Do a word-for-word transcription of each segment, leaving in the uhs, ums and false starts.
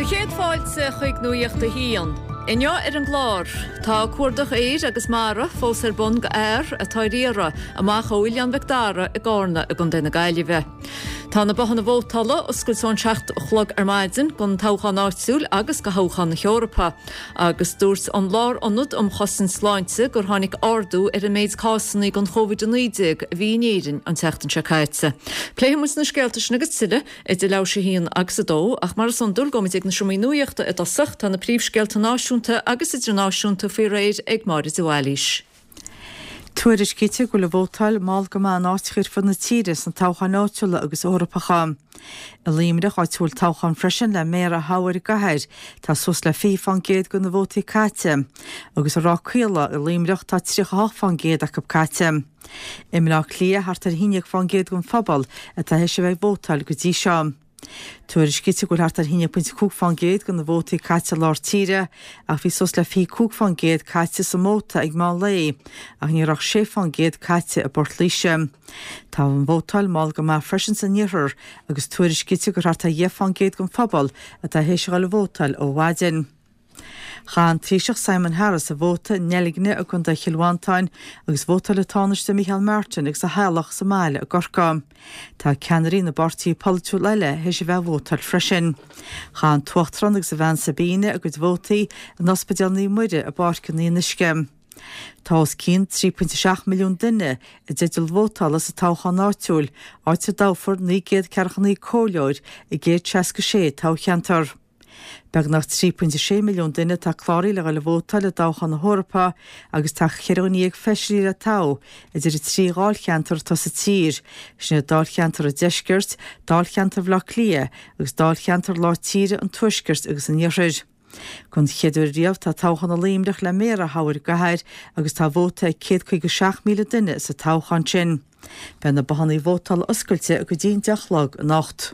chéad fáilte chuig nuíochta híon. Inne ar an glár, tá cuardach éir agus mara fós ar bun go air a táiríra amach William Vicdara i gárna a gun déna gaiileh. Tá na bochanna bhótala oscail son seacht chlog ar maidin gun táchan áitsúil agus go háchan na Eorpa. Agus dúirs an lár annud am chosan sláinte gur tháinig ardú ar a méid cásanna gun Covid nineteen bhí néirin an teachtain se caite. Pléimus na scealtas agus siile i d leir sé híon agus a dó ach mar san dul gomid ag na siomí nuíochta i dasach tá na príomhscealta náisiúnta agus idirnáisiúnta fí réid ag mar is bhhailís. Tuairis cíte go le bhótáil máil go má náitiir fan na tíris an táchan áitiúla agus órapacha. I líimreach áitiúil táchan freisin le méar a háir i gathir tá sus le fí fan géad go na bhótaí caite, agus a ráchéala i líimreach tá tríocha fan géad ach ab caite. I mná clia hart ar híineag fan géad gon fabal a tá heise bheith bhótáil go dtí seo. Tuairis cíte go hart ar híine puinte cúg fan géad go na bhótaí caite lár tíre ach bhí sus le fí cúg fan géad caite sa móta ag má lé ach níorach sé fan géad caite a bort líise. Tá an bhótáil máil go má freisin sa níorthar agus tuairis cíte go hart a dhé fan géad gon fabal a tá héise gáil bhótáil ó bhaidin. Chan tríseach Simon Harris a bhóta neligne a chun de Chilhántáin agus bhóta le táneiste Michael Martin agus a healach sa máile a gorcam. Tá ceanirí na bartíí polú leile héis bheith bhótal freisin. Chan tuachtran agus a bhean Sabine agus bhótaí an ospidalnaí muide a barcaní nisce. Tás cín trí punt seach milliún duine i ddídal bhótála sa táchan áitiúil áite dáfar ní géad cearchaní cóleoir i géad seaca sé tá cheantar. Beg nach trí punt sé milliún duine tá chláirí le le bhótáil le dáchan na Eorpa agus tá cheirníag feisií a tá idir i trí gáil cheantar tá sa tír, sinna dáil cheantar a deisgirt, dáil cheantar bhlá clia agus dáil cheantar lá tíre an tuisgirt agus an níorthir. Gon chéadú riamh tá táchan na líimreach le méar a háir gathir agus tá bhóta ag céad chuig go seach míle duine sa táchan sin. Ben na bahannaí bhótáil oscailte a go dtíon deachlog a nacht.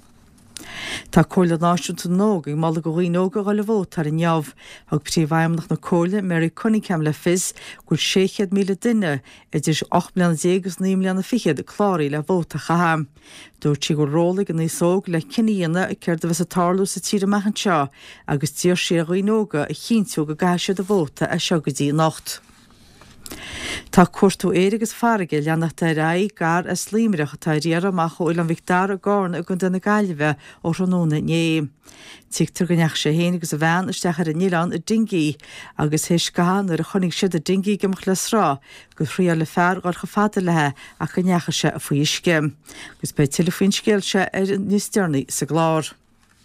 Tá cóla náisiúnta nóg ag mala go ghaí nóga gáil le bhótar in neamh ag príomhhaimnach na cóla Mary Cunningham le fis gúil séchead míle duine idir ocht bliana dégus ní bliana fichead a chláirí le bhóta chaham. Dúirt si go róla go níosóg le ciníana a céir de bheits a tarlú sa tíre mechan seo agus tíor sé a ghaí nóga a chinsú go gaiisiad a bhóta a seo go dtí nacht. Tá cuairtú éirigus farige leannach de ra gar a slíimreach a táiríar amach ó William Vicdara a gárna a gon denna gaiileh ó ranóna né. Títar go neach sé héanagus a bhean istechar a nílan a dingií agus héis gahan ar a chonig siad a dingií gimach le srá go chríar le fear gáil go fada lethe a go neacha se a faoisce. Gus be telefín scéil se ar níos dearnaí sa glár.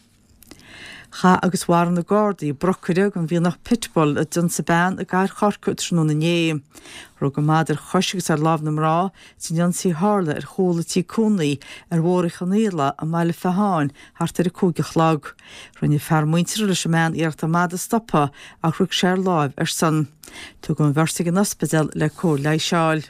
Cha agus war na Gardaí brocuide an bhí nach pitbull a dun sa ben a gaiir chorcut nó na né. Rug go maidir choisigus ar láb na mrá sin Jansaí hála ar cholatí cúnaí ar mhóra chanéla a meile feáin hart ar a cúgach lag. Rinne fear muintir leis sem mean ar tamada stoppa ach rug sé láimh ar san. Tu go an bharsaigh an ospidal le có lei seáil.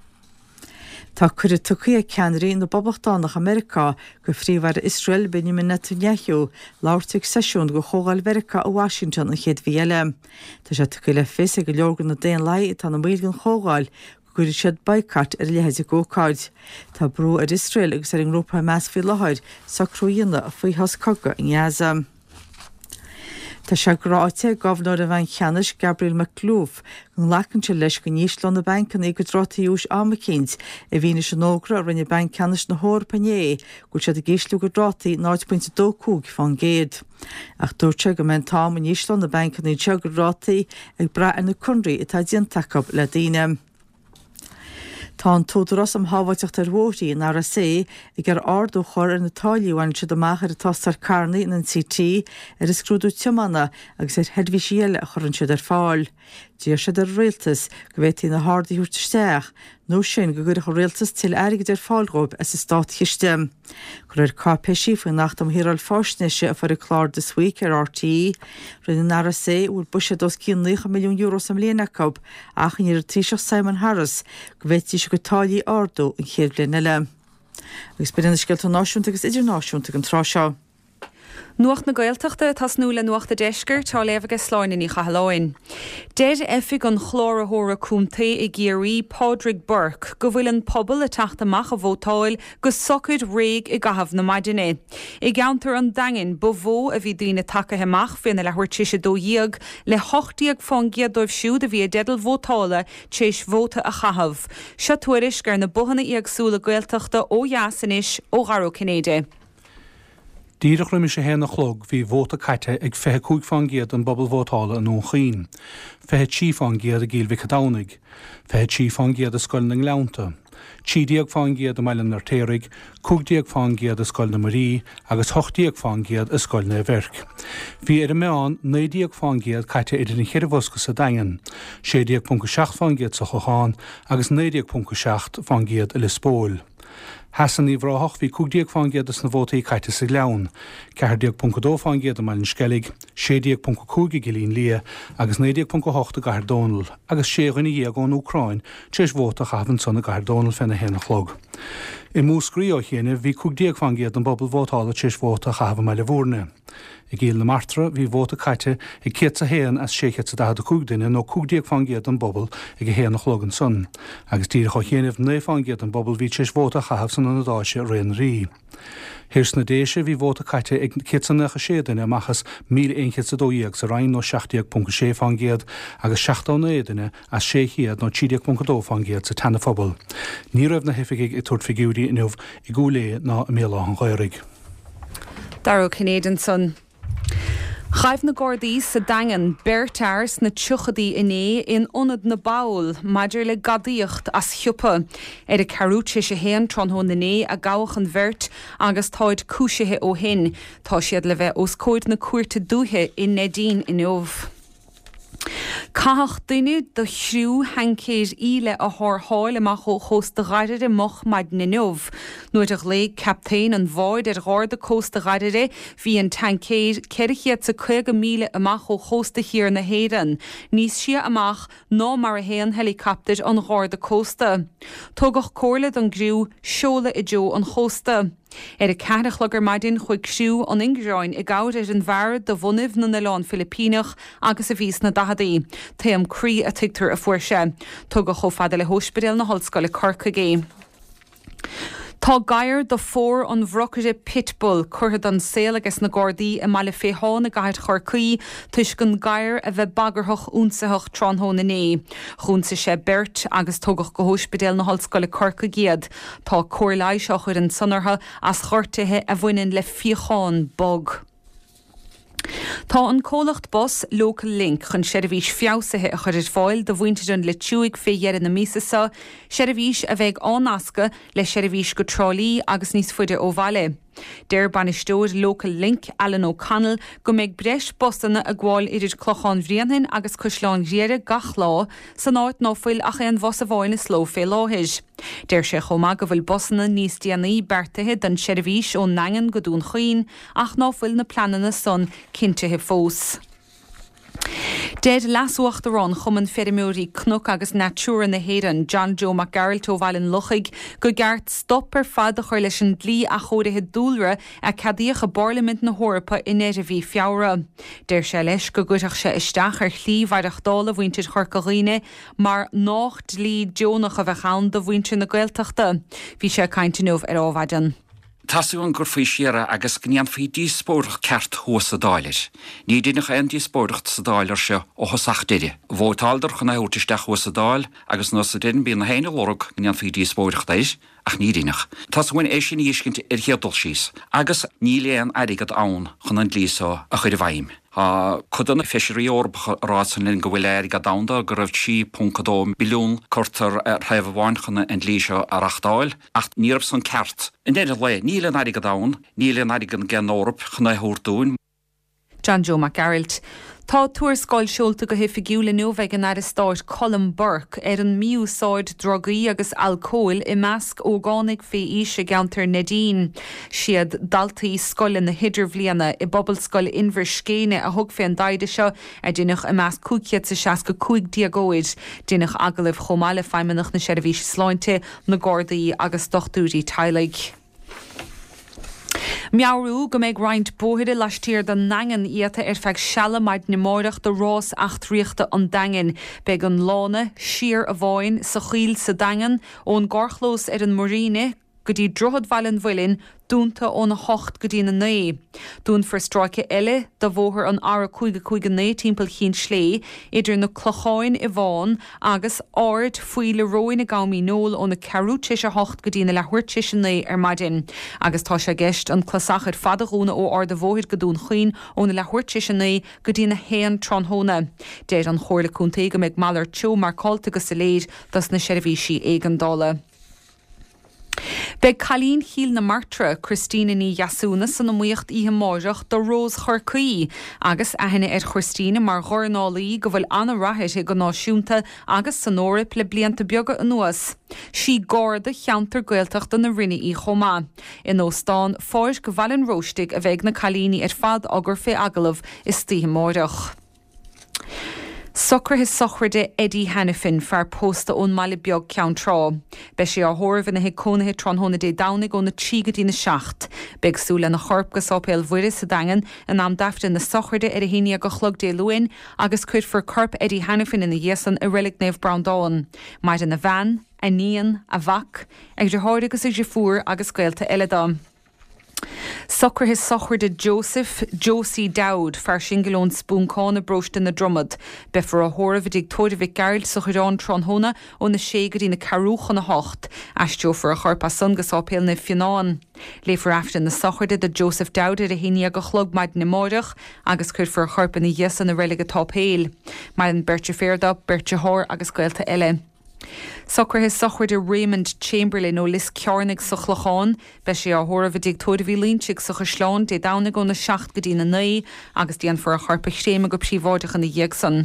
Tá chuir tuchaí a ceanirí na bobachtánach America go phríomhhar Israel Benjamin Netanyahu láirteigh seisiún go chógáil Merica a Washington a chéad bhí eile. Tá sé tucha le fis go leorgan na déon lai tá na mílgan chógáil go gurí siad baicart ar lehéide gócáid. Tá brú ar Israel agus ar an Rópa meas fí láthir sa cruíanna a faoi has coga in Gaza. Tá se gráite gofnóir a bhain cheannis Gabriel McClough gon lecanse leis go níos le na bancan ag go drotaí ús amacínt a bhíine se nógra a rinne banc ceannis na Eorpa né go siad a géisliú go drotaí náid pointe dó cúg fan géad. Ach dúirte go men tám a níos le na bancan í te go drotaí ag bra ar na cunraí atá diantacha le daine. Tá an tódras am hábhaiteach ar bhótaí in ara sé ag ar ardú chur ar na táiliúhain siad amachar atá ar carnaí in an C T ar is scrúdú tiomana agus ar headmhíisiile a churann siad ar fáil. Díar siad ar réaltas go bhfuil na hádaí úirteisteach nó sin go gur réaltas til airgid ar fáilróib as is stát chiiste. Chur ar cápéisí faoin nacht am hirar fásneise a far a chlár de Sweek ar R T E rinne in ara sé úr buise dos cín nine milliún euro sam léanacob ach in ar tríseach Simon Harris go bhfuil go táilí ardú in chéad bliain eile. Agus beir na scialta náisiúnta agus idirnáisiúnta an trá seo. Nuacht na Gaeltachta tas nula nuachta deisgur tá lefagus sláin í chahalóin. Deir efig an chlórathóra cúmta i géirí Padraig Burke go bhfuil an pobl a teachtamach a bhótáil go socid réig i gahabh na maidine. I gceantar an dangin bo bhó a bhí daoine tacatheach féna le thuirtíise dó dhiag le hochtíag fangiad dóibh siúd a bhí a dedal bhótála téis bhóta a chahabh. Se tuairis gur na buhanna íagsúla Gaeltachta ó Jasanis ó Gharó Cinnéide. Díreach riimi sé héna chlog hí bhóta caite ag fethe cúig fangiad an bobbal bhótála an óchaín. Fethe tí fangiad a gíl vi cadánig. Fethe tí fangiad a scoilning leanta. Tídiag fangiad a meilen ar térig, cúgdiag fangiad a scoilna marí, agus hochdiag fangiad a scoilna verk. Bhí ar a meán nédiag fangiad caite idir na chiirvoscas a dagan. Sédiag punca seach fangiad sa chocháin, agus nédiag punca seach fangiad a lispóil. Hasan í bhráthach bhí cúgdiag fangiad as na bhótaí caite sa leann, ceardiag punca dó fangiad a mailin skellig, sédiag punca cúgi gilín lia, agus nédiag punca hochta gahar Donal, agus ségan i dhéag ón Úcrain, tréis bhóta chahann sanna gahar Donal fena héna chlog. I múscrí ó chéine bhí cúgdiag fangiad an bobbal bhótála tréis bhóta chahabh meile bhórne. I gíl na martra bhí bhóta caite i céit sa héan as séchéit sa dahad a cúgdaine nó cúgdiag fangiad an bobbal ag a héana chlogan son. Agus tíre cho chéanamh né fangiad an bobbal bhí tréis bhóta chahabh san na dáise réan rí. Hirs na déise bhí bhóta caite ag céit san necha sédaine amachas míl éonchéit sa dóíag sa rain nó seachtaíag punca sé fangiad agus seachtá nédaine as séchiad nó tídiag punca dó fangiad sa tanna phobal. Ní raibh na hifiigh i tuairt figiúí inmh i gúlé ná a méláth an gháirig. Daró Cinnéide son. Chaibh na Gordaí sa dagan beirtears na tuchadaí iné in ionad na baul, maidir le gadaíocht as thiúpa. Ar a carúte sé héan tronthó na né a gabhach an bhirt agus táid cúisithe ó hin, tá siad le bheith os cóid na cuairte dúthe in Nedín in óbh. Cathach duine do shriú hancéir íle a thortháil amach ó chósta gaiire moch maid na nómh. Nuair a lé captain an bháid ar gáir de cósta gaiire hí an tancéir ceirichéad sa chuige míle amach ó chósta hir na héan. Níos sia amach ná mar a héan helicopter an gáir de cósta. Tugach cóirlad an grú seola i dó an chósta. Er a ceadachlagar maidin chuig siú an ingráin i gáir ar an bhar do bhunaimh na Naileán Filipínach agus a bhís na dahadaí. Tá am crí a tigtar a fuairse. Tugach cho fada le hóspeidéal na Hallscoil le Corca gé. Tá gaiir do fór an bhrocaide pitbull curthad an saoil agus na Gordaí i mala féáin na gaiid Chorcaí tuis gon gaiir a bheith bagarthach únsathach tronthó na né. Chúnsa sé beirt agus tugach go hóspeidéal na Hallscoil le Corca giad. Tá comhlaid seo chuir an sonartha as chortathe a bhaineann le fíochán bog. Tá an cólacht bus Local Link chun seirbhís fiosathe a chuir fáil do bhaintean le túig féhéar na mísasa, seirbhís a bheith ánasca le seirbhís go trolí agus níos fuide ó bhaile. Deir banistóir Local Link Alan O'Connell go méid breis bostanna a gháil idir clochán bhríonhain agus cosláin riare gach lá san áit nófuil a chéan bhos a bháin is sló fé láthis. Deir sé chomá go bhfuil bosanna níos déanaí bertathe den seirbhís ó nangan go dún chuoin ach nófuil na planana son cinntethe fós. Dead lasúach arán chuman ferimúí cnuc agus natúra na héan John Joe McGarrell tó bhhailin luchaig go gceart stop ar fad a chuir leis an glí a chóirithe dúlra a cadíoch a Parliament na Hórpa in éidir bhí fiabhra. Deir sé leis go gcuideach sé isteach ar chlí bhaidach dála bhaintear Chorcaghine mar nácht lí Jonach a bheith chaán do bhainte na Gaeltachta. Bhí sé cainte nómh ar ábhaidan. Tasú an gur faoi siara agus gnían faoi díspóireach ceart thuas sa dáilir. Ní dínach an díspóireacht sa dáilir se ó thosach deide. Bhótáildar chuna útisteach thuas sa dáil agus nó sa din bíon na héine lorug gnían faoi díspóireacht éis ach ní dínach. Tasúin é sin íscint ar chéadal síos agus ní léon airigad ann chun an lísá a chuir bhaim. A chudan fisherí orb rásan linn go bhfuil éir go damda go raibh sí puncadó biliún cortar ar raibhháin chuna an líseo ar achtáil ach níorb san ceart. In éidir le níle nadig go dán, níle nadig an gen orb chuna húrtún. John Joe McGarrell. Tá tuairscáil seolta go hifigiúla nómheith an aristáid Colin Burke ar an miúsáid drogaí agus alcóil i measc ógánig fé ise geantar Nadine. Siad daltaí scoile na hidir bhliana i bobbal scoil inmhir scéine a thug fé an daide seo a dúnach i measc cúciad sa seas go cúig diagóid, dúnach agalah chomáile feimimeach na seirbhís sláinte na Gordaí agus dochtúí tailig. Mearú go méid roiint bóhiide leistír den nangan íata ar feag sealamaid na móireach do rás achtriachta an dagan beag an lána, siar a bháin sa chiil sa dagan ón gorchlós ar an moríne go dtí drochad bhailin bhuilin dúnta ó na hocht go dtí na né. Dún for stráice eile do bhóthar an ara chuige chuige né timppel chin slé idir na clocháin i bháin agus áard faoi le roin na gaimí nóil ó na carúte a hocht go dtí na lehuiirte sin né ar maidin. Agus tá sé gist an clasachar fadaghúna ó ard a bhóthir go dún chuoin ó na lehuiirte sin né go dtí na héan tronhóna. Déir an chóirla cúnta go méid mallar teo mar cáilta go sa léir das na seirbhísí éigeandála. Beg Calín Híl na Martra Christine ní Jasúna san muocht ihe máireach do Rós Chorcaí agus ahinna ar Christine mar ghornálaí go bhfuil anna rathir go náisiúnta agus san órip le blianta beaga an nuas. Sí gáda cheantar gailteach don na rinne í chomá. In óstán fáis go bhhailin róistig a bheith na Calíní ar fad agur fé agalamh is títhe máireach. Soccer his sochra de Eddie Hannafin far posta ón mala beag ceann trá. Be sé á thormh na hicónathe tronhóna dé dánig ó na tígadí na seacht. Beg súla na chorp go sápéil bhuiire sa dagan an am dafta na sochra de ar a híine go chlog dé luin agus cuid for corp Eddie Hannafin in na dhéasan a rilig neh Browndáin. Maid in na bhean, a níon, a bhac, ag de háir agus ag de fuair agus gailta eile dá. Soccer his sochra de Joseph Josie Dowd far singilón spúncána brost in na dromad. Befar a thormh dig tóidh geirl sochirán tronhóna ó na ségadí na carúcha na hocht, asteo for a chorpa sun gosápéil na fianán. Léfar after na sochirde de Joseph Dowd ar a híine go chlog maid na móireach agus chuir for a chorpa na dhéasan na réige tápéil. Maid an Berthe Féirda, Berthe Hór agus gailta eile. Soccer his sochra de Raymond Chamberlain ó lis cearnig sa chlachán, be sé á thormh dig tóidh línseigh sa chusláán dé dánig ó na seacht go dtí na naí agus díon for a charpa chréime go príomháideach an na dhéagsan.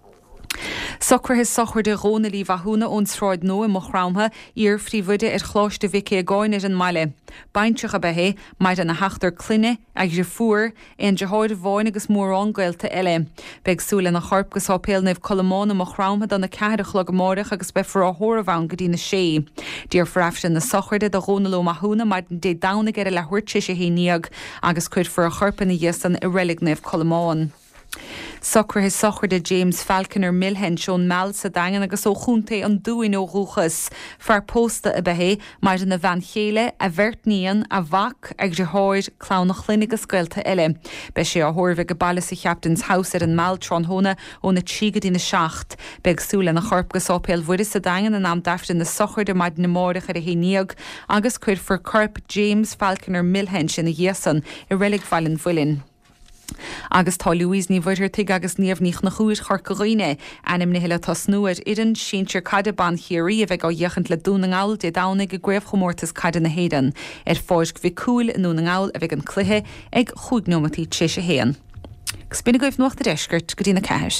Soccer his sochra de Rónalí Bhahúna ón sráid nó i mochrámtha ír phríomhuide ar chláiste Vicky a gáin ar an maile. Baintseach a behé maid an na heachtar cluine ag de fuair éon de háid bháin agus mórrán gailta eile. Beg súla na charp go sápéil neh Colmán a mochrámtha don na cead a chlog máireach agus befar á thormhán go dtí na sé. Dír frafsin na sochirde de Rónaló Mahúna maid dé dánig ar a lehuiirte sé héníag agus cuid for a charpa na dhéasan i rélig neh Colmán. Soccer his sochra de James Falconer Milhen Sean Mal sa dagan agus ó chúnta an dúin ó rúchas far pósta a behé mar in na bhean chéile a bhirtníon a bhac ag de háir clánach chluinnig a scoilta eile. Be sé á thormh go bailile sa Captain's House ar an Mal tronhóna ó na tígadí na seacht. Beg súla na chorp go sápéil bhuiide sa dagan an am dafta na sochir de maid na móireach ar a héníag agus cuid for corp James Falconer Milhen sin na dhéasan i rélig bhailin bhuilin. Agus tá Louise ní bhairtir tuig agus níomhníoch na chúir chorcaghine anim na heile tá snúir idan sintir cad ban chiaí a bheith á dhéchant le dúnaáil de dánig go gréibh chomórtas cad na héan ar fáis go bhí cúil in núnaáil a bheith an cluthe ag chuignómatí trí sé héan. Spinna goibh nuachta deisgurt go dtí na ceir.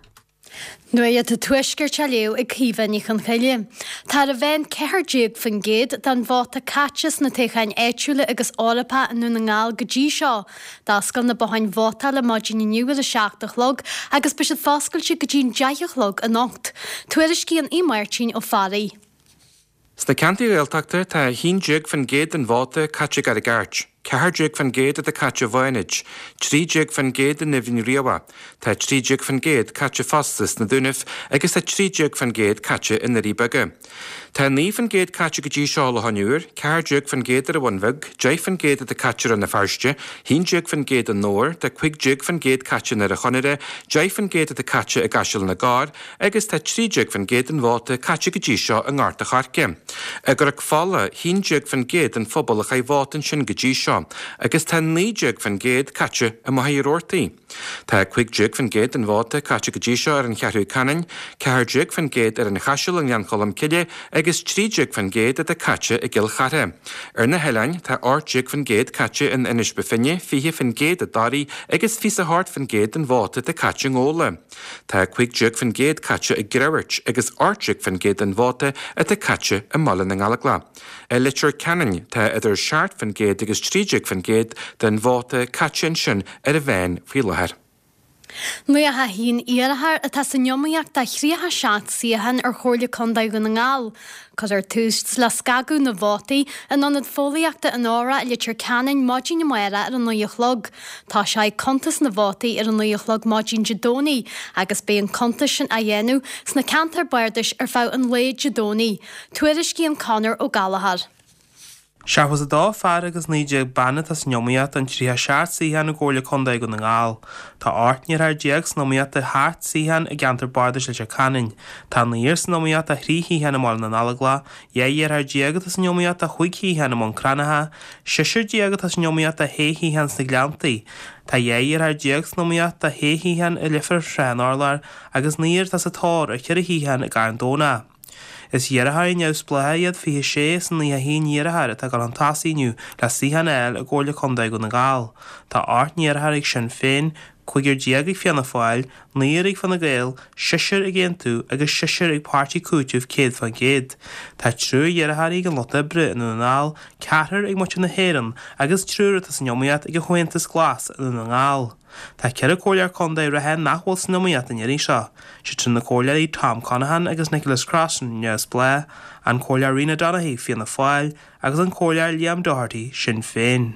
Nu iad a tuisgur te leo ag cíhan ich an chaile. Tá a bhain ceirdeag fan géad dan bháta catchas na téchain éitiúla agus álapa an nuna ngáil go dtí seo. Dascail na bhain bháta le maidin nniuil a seachtach log agus be fáscail si go dtín deithach log a nocht. Tuairis cí an imartín ó faraí. Sna cantaí réaltachtar tá hín deag fan géad an bháta catcha gar a gart. Ceithar deag fan géad a catcha bhainid, trí deag fan géad a nifhin riamha, tá trí deag fan géad catcha fastas na dúnamh agus tá trí deag fan géad catcha in na ríbaga. Tá ní fan géad catcha go dtí seo le haniúr, ceithar deag fan géad ar a bhainmhig, deich fan géad a catcha an na farste, hín deag fan géad an nóir, tá chuig deag fan géad catcha na a chonire, deich fan géad a catcha a gaisiil na gár, agus tá trí deag fan géad an bháta catcha go dtí seo an gáirta charce. Agur ag fála hín deag fan géad an phobal a chaid bhátain sin go dtí seo, agus tá ní deag fan géad catcha a maithíor ortaí. Tá chuig deag fan géad an bháta catcha go dtí seo ar an chearú canin, ceithar deag fan géad ar an chaisiil an Gheancholam Cile, agus trí deag fan géad a catcha i gil chare. Ar na heilein tá át deag fan géad catcha in inis befinne, fiche fan géad a darí agus fís a hart fan géad an bháta a catcha ngóla. Tá chuig deag fan géad catcha i greirt agus át deag fan géad an bháta a catcha a mala na ngalagla. E litir canin tá idir seart fan géad agus trí deag fan géad den bháta catcha sin ar a bhain fí lethir. Nu a ha hín iarthar a tas an jomaíach da chríotha seach siahan ar chóirle condaí go na ngáil. Cos ar túst le scagú na bhátaí an anad fólaíachta an ára litir canin modín na muire ar an nuochlog. Tá sé contas na bhátaí ar an nuochlog modín jadóní agus bé an contas sin a dhéanú sna cantar bairdis ar fá an léid jadóní. Tuairis cí an Conor ó Galahad. Seachas a dá fear agus níide banna as neomiad an tríthe seart síhan na ggóla condaí go na ngáil. Tá áitníar ar déag nómiad a háart síhan a gantar bardis le canin. Tá na írs nómiad a thríhíhan am na nálagla, dhéar ar déagad as neomiad a chuighíhan am cranatha, siir déagad as neomiad a héhíhan na gleantaí. Tá dhéar ar déag nómiad a héhíhan a lifar seanárlar agus níir as a tór a chiirhíhan a garandóna. Is dheartha neus blaiad fi sé san ní a híon dhearthar a gal an tasíniu le síhan eil a ggóla condaí go na gáil. Tá áit dhearthar ag sin féin, chuigur déag ag fianna fáil, níor ag fanna gail, siir ag géantú agus siir ag pártí cútúh céad fan géad. Tá trú dhearthar ag an lota bre in na ngáil, ceathar ag muid na héan agus trúra as neomiad ag a chuintas glas in na ngáil. Tá cear a cóilear condaí rathe nachhfuil san nómiad in irí seo, si trin na cóilear í Tom Conahan agus Nicholas Crossan neas blé, an cóilear Rina Donaghy fianna fáil agus an cóilear Liam Doherty sin féin.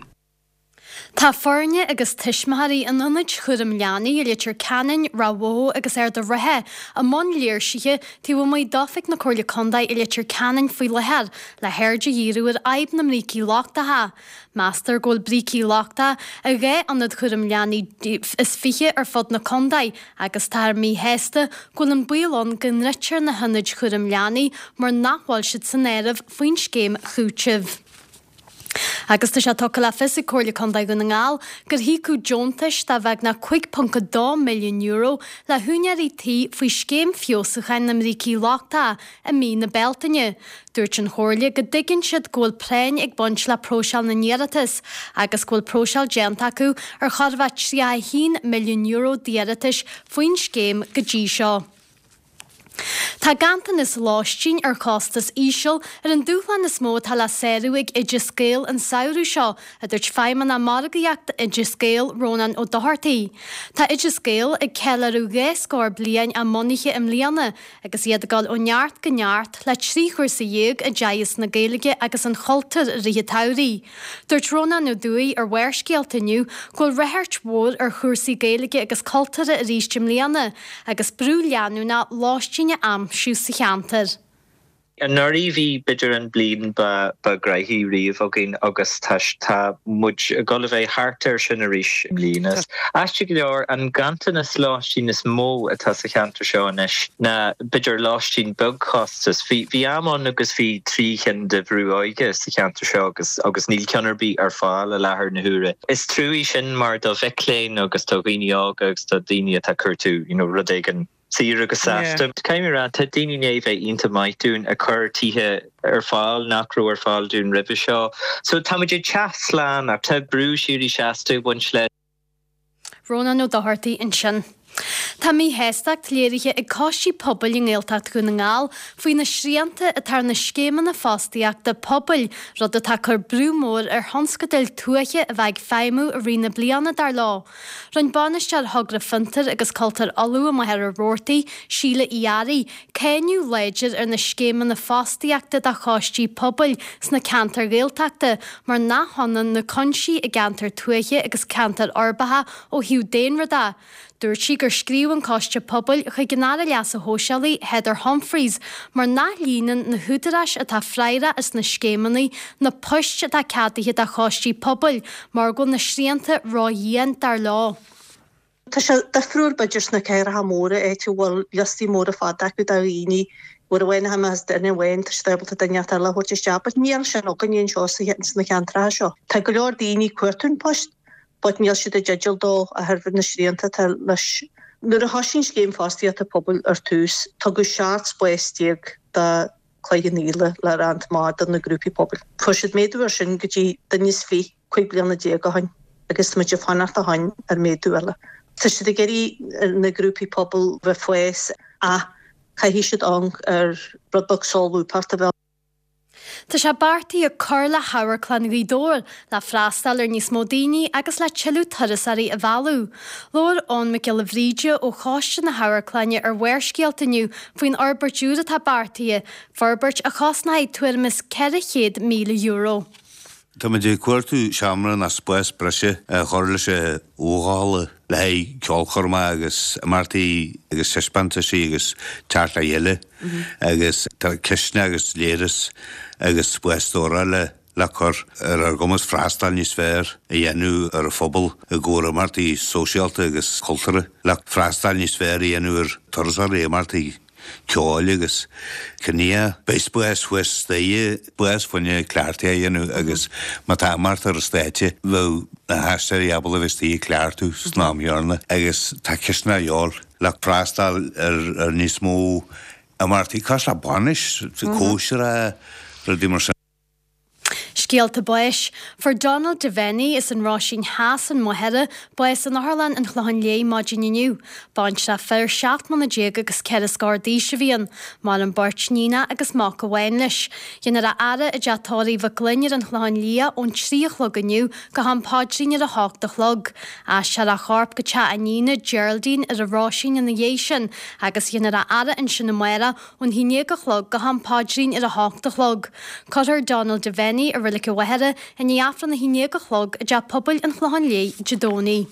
Tá forne agus tiismathaí an ionid chudam leanaí i litir canin rahó agus ar do rathe a món léir sithe tí bhfuil mai dofic na cóirle condaí i litir canin faoi lehead le hairde díú ar aib na mrící láchtatha. Master ggóil brící láchta a ré anad chudam leanaí is fiche ar fod na condaí agus tá mí héasta ggóil an builón gan ritir na hunid chudam leanaí mar nachháil siad san éirih faoin scéim chútibh. Agus tá sé tucha le fis i cóirle condaí go na ngáil, gur híú Joontais tá bheith na chuig punca dó milliún euro le húnearí tí faoi scéim fiosachain na mrící láchta a mí na Beltaine. Dúirt an chóirle go dtuigeann siad ggóil préin ag buint le próseáil na Néaratas agus ggóil próseáil déanta acu ar charbheith trí milliún euro díaratas faoin scéim go dtí seo. Tá gantan is láistín ar costas ísisiil ar an dúchlan is mó tá le séúigh idir scéal an saoú seo a dúirt feimman na margaíocht idir scéal Rónan ó Doherty. Tá idir scéal ag celarú ré scór bliain a moniche im líana agus iad gáil ó neart go neart le trí chuir sa dhéag a deas na Gaeilge agus an choultar rithe tairí. Dúirt Rónan nó dúí ar bhuiircéaltainniu ghfuil réthirt mór ar chuirsaí Gaeilge agus cultúra a ríist im líana agus brú leanúna láistín am siú sa cheantar. An nuirí bhí bidir an blian ba ba graithí riamh agin agus táis tá muid gola bheith hartar sin a rís blianas. Aiste go leor an gantain is láistín is mó atá sa cheantar seo inis na bidir láistín bug costas. Bhí amán agus bhí tríchan de bhrú aige sa cheantar seo agus agus níl ceanarbí ar fáil a lethir na huaire. Is trúí sin mar do bheicléin agus tá ghaoine ága agus tá daoine atá curtú, you know, rud éigen Sir agus sasta. Caiimime ra tá daoine é bheith ionta maithún a chur tithe ar fáil nachrú ar fáil dún ribh seo. So tá muidir teas slán a tá brú siúrí seasta buint le. Rónan ó Doherty in sin. Tá mí héisteach léirithe ag cosí pobl i ngéilteacht go na ngáil faoi na sríanta a tar na scéman na fástaíach de pobl rud atá chur brúmór ar honscadil tuaiche a bheith féimú a rina bliana dar lá. Run banistear thugra fintar agus cultar alú am ar rórtaí síle iari, céniú léidir ar na scéman na fástaíachta a chostí pobl sna cantar géilteachta mar nachhanan na consí a gantar tuaiche agus cantar orbatha ó hiú déanrada. Dúirt sí gur scríú an coiste pobl chu gnára leas a hósealaí Heather Humphreys mar nach líanaan na húdarais atá freire is na scémanaí na poiste a cadaithe a chostí pobl mar go na sríanta ráíon dar lá. Tá sé defriúr beidir na ceir ha móra é tú bhfuil jostí móra fada go da rií bhfuil a bhain ha mas dena bhain tá stabilta daneata le chuirte steapa níl sin ó ganíon seo sa na ceantra seo. Tá go leor daoine cuairtún poist But níl siad a jejil dó a herfud na sríanta leis nuair a hasín scéim fástaíochta pobl ar tús, tá go seart spéistíag de chléige níle le rant mád na grúpi pobl. Fuisiid méadú sin go dtí den níos fí chuig blianna déag a hain, agus muidir fannacht a hain ar méadú eile. Tá siad a geirí na grúpi pobl bheith fues a chaihí siad ang ar brodbog solú part a bheith. Tá sé bartaí a chur le haharclan rídóir le freastal ar níos módaoine agus le tiú thusaí a bhú. Lór ón me le bhríide ó cháiste na haharclaine ar bhuiircéaltaniu faoin orbertúda tá bartaí, forbert a chosnaid tuairmas ceir chéad míle euro. Tá me dé cuairtú seaamran a spes breise a choirla sé óála le ceolchorma agus martaí agus sespanta sí agus teart a dhéile agus tá ceisne agus léras agus spestóra le le chur ar ar gomas freastal níos fér a dhéanú ar a phobal a ggóra martaí sóisialta agus cultúra le freastal níos fér a dhéanú ar tursar é martaí ceáil agus cnia béis buas fuas daí buas funne cleartí a dhéanú agus má tá mart ar a stáite bh na heisteir i abal a bheits taí cleartú snámhearna agus tá ceisna eol le freastal ar ar níos mó a martaí cás a banis cóisiir a rudí mar Scialta buis, for Donald Devaney is an rásin háas an moheire buis an Harlan an chluhan lé máginniu. Baint se fer seacht man na déag agus ceir scardí se bhíon, má an bart nína agus má go bhhain leis. Dhéanaar a ara a deatóirí bh glunnear an chluhan lia ón tríochlogganiu go han pádríine a hácht a chlog. A se a charp go te a nína Geraldine ar a rásin in na dhéisian, agus dhéanaar a ara in sin na mara ón híine go chlog go han pádrín ar a hácht a chlog. Cutar Donald Devaney a le go bhaire in níafran na híine go chlog a de pobl an chluhan lé Jadóní.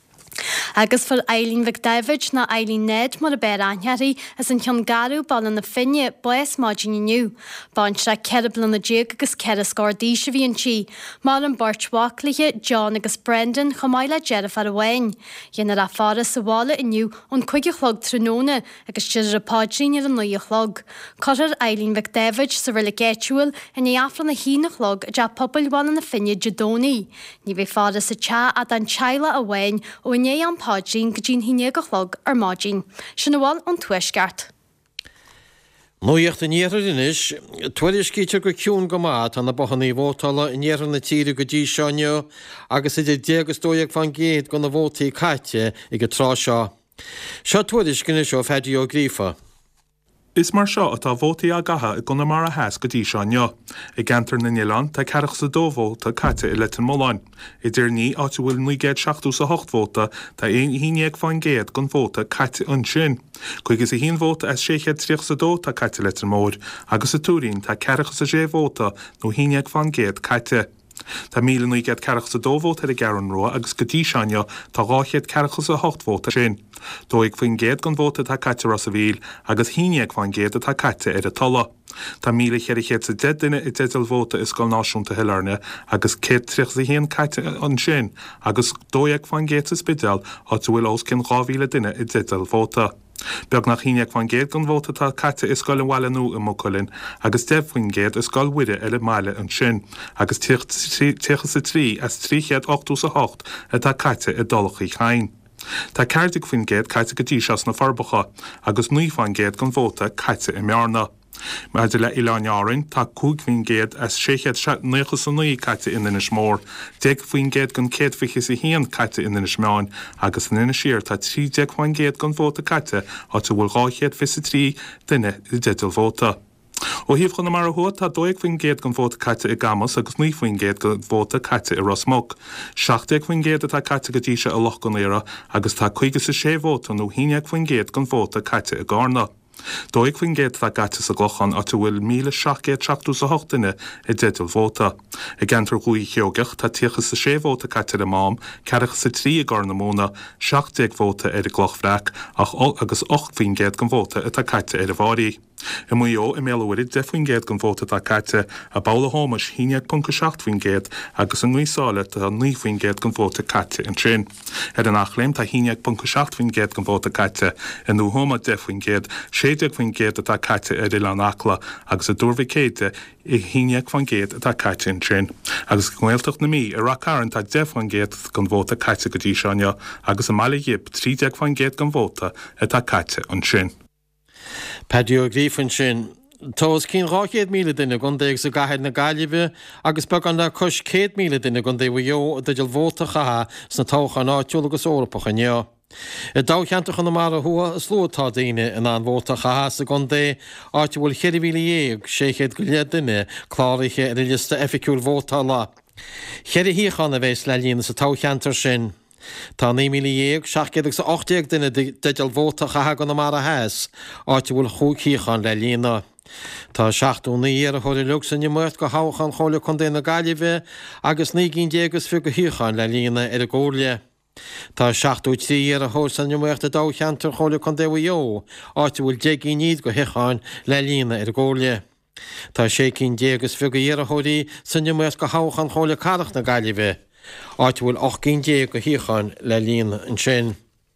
Agus for Eileen McDavid na Eileen Ned mar a bear anhearí as an cean garú ballan na finne bues máginniu. Baint se ceiriblan na déag agus ceir scardí se bhíon si, mar an bartwaclathe John agus Brendan chomáile jeirh ar a bhain. Dhéanaar a fara sa bhála inniu ón chuige chlog tróna agus tíidir a pádrín ar an nuí chlog. Cutar Eileen McDavid sa rile géitiúil in níafran na hína chlog a de pobl bhála na finne Jadóní. Ní bheith fara sa te a an teile a bhain ó né an pádrín go dín híine go chlog ar mádín. Sin bháil an tuisceart. Nóíocht in éar inis, tuaidir cíte go ciún go má tá na bochannaí bhótala in éar na tíre go dtí seáneo agus idir dégus dóag fan géad go na bhótaí caite i go trá seo. Seo tuaidir cinne seo feidir ó grífa. Is mar seo atá bhótaí a gatha i gona mar a heas go dtí seáneo. I gentar na Nílan tá ceirich sa dóhó tá caite i letain móláin. I dtír ní áte bhfuil ní géad seachtú sa hocht bhóta tá éon híine ag fáin géad gon bhóta caite an sin. Chuigus i híon bhóta as séchéad tríoch sa dó tá caite letain mór, agus sa túrín tá ceirich sa sé bhóta nó híine ag fáin géad caite. Tá míle nuí géad ceirich sa dóhóta ar a gearan roa agus go dtí seáneo tá gáchéad ceirich sa hocht bhóta sin. Dóigh faoin géad gon bhóta tá caite ras a bhíl agus híine ag fáin géad a tá caite ar a tolla. Tá míle cheirichéad sa dead duine i dédal bhóta is gáil náisiúnta Hilarne agus cé tríoch sa híon caite an sin agus dóigh fáin géad sa spidal á tú bhfuil os cin gáhíle duine i dédal bhóta. Beag nach híine ag fan géad gon bhóta tá caite is gáil an bhile nó i móculin, agus defhaoin géad is gáil uire eile meile an sin, agus tíocha sa trí as tríchéad ochtú sa hocht a tá caite i dolachaí chain. Tá ceirdig faoin géad caite go dtí seas na farbacha, agus nuí fan géad gon bhóta caite i mearna. Meidir le Iláneárin tá cúig faoin géad as séchéad nuchas san nuí caite inis mór, déag faoin géad gon céad fichas i híon caite inis meáin, agus in ina siar tá trí déag faoin géad gon bhóta caite á tú bhfuil gáchéad fis a trí duine i dédal bhóta. Ó híomh chun na mar athua tá dóigh faoin géad gon bhóta caite i gamas agus nuí faoin géad gon bhóta caite i Rosmog. Seachtag faoin géad atá caite go dtí se a loch gon éire agus tá chuigus sa sé bhóta nó híineag faoin géad gon bhóta caite i Gárna. Dóigh faoin géad tá gaite sa glochan á tú bhfuil míle seachgéad seachtú sa hochtaine i dédal bhóta. I gentar chuí cheogach tá tíochas sa sé bhóta caite le mám, ceirich sa trí i Gárna móna, seachtag bhóta ar i glochhreac agus ocht faoin géad gon bhóta atá caite ar a bhárí. I muo i méhhuiid defuoin géad gon bhóta tá caite a bála hámas híineag punca seacht faoin géad agus an nuáile tá ní faoin géad gon bhóta caite an sin. Ar an nachléim tá híineag punca seacht faoin géad gon bhóta caite i nó thoma defuoin géad séideag faoin géad atá caite ar i leanachla agus a dúrmha céide i híineag faoin géad atá caite an sin. Agus ghilteach na mí ar racaran tá defuoin géad gon bhóta caite go dtí seáneo agus a mala dhib trídeag faoin géad gon bhóta atá caite an sin. Peidir ó grífan sin, Tás cín ráchéad míle duine gon déag sa gahead na gaiileh agus be an na cos céad míle duine gon déh jo deidir bhóta chatha sna tácha ná teolagus órapacha neo. I dácheanta chuna mar a thua is slótá daine in an bhóta chahas a gan dé áte bhfuil cheirhíle éag séchéad go le duine chláirithe ar lista eficúil bhótá lá. Cheir híchan a bheits le líonna sa tácheantar sin. Tá ní mí éag seaachcéad sa ochtéag duine deideal bhóta chatha gan mar a heas áte bhfuil chúcíchan le líonna. Tá seachtúna ar a choir lusan muirt go háchan chola chun déna gaiileh agus ní gin dégus fi go hiúchan le líonna ar a ggóirle. Tá seachtú tí ar a thósan muirt a dácheantar chola chun déh jo áte bhfuil déí níd go hiáin le líonna ar a ggóirle. Tá sé cinn dégus fi go ar a choirí san muirt go háchan chola cadach na gaiileh áte bhfuil och cinn dé go hiáin le líonna an sin.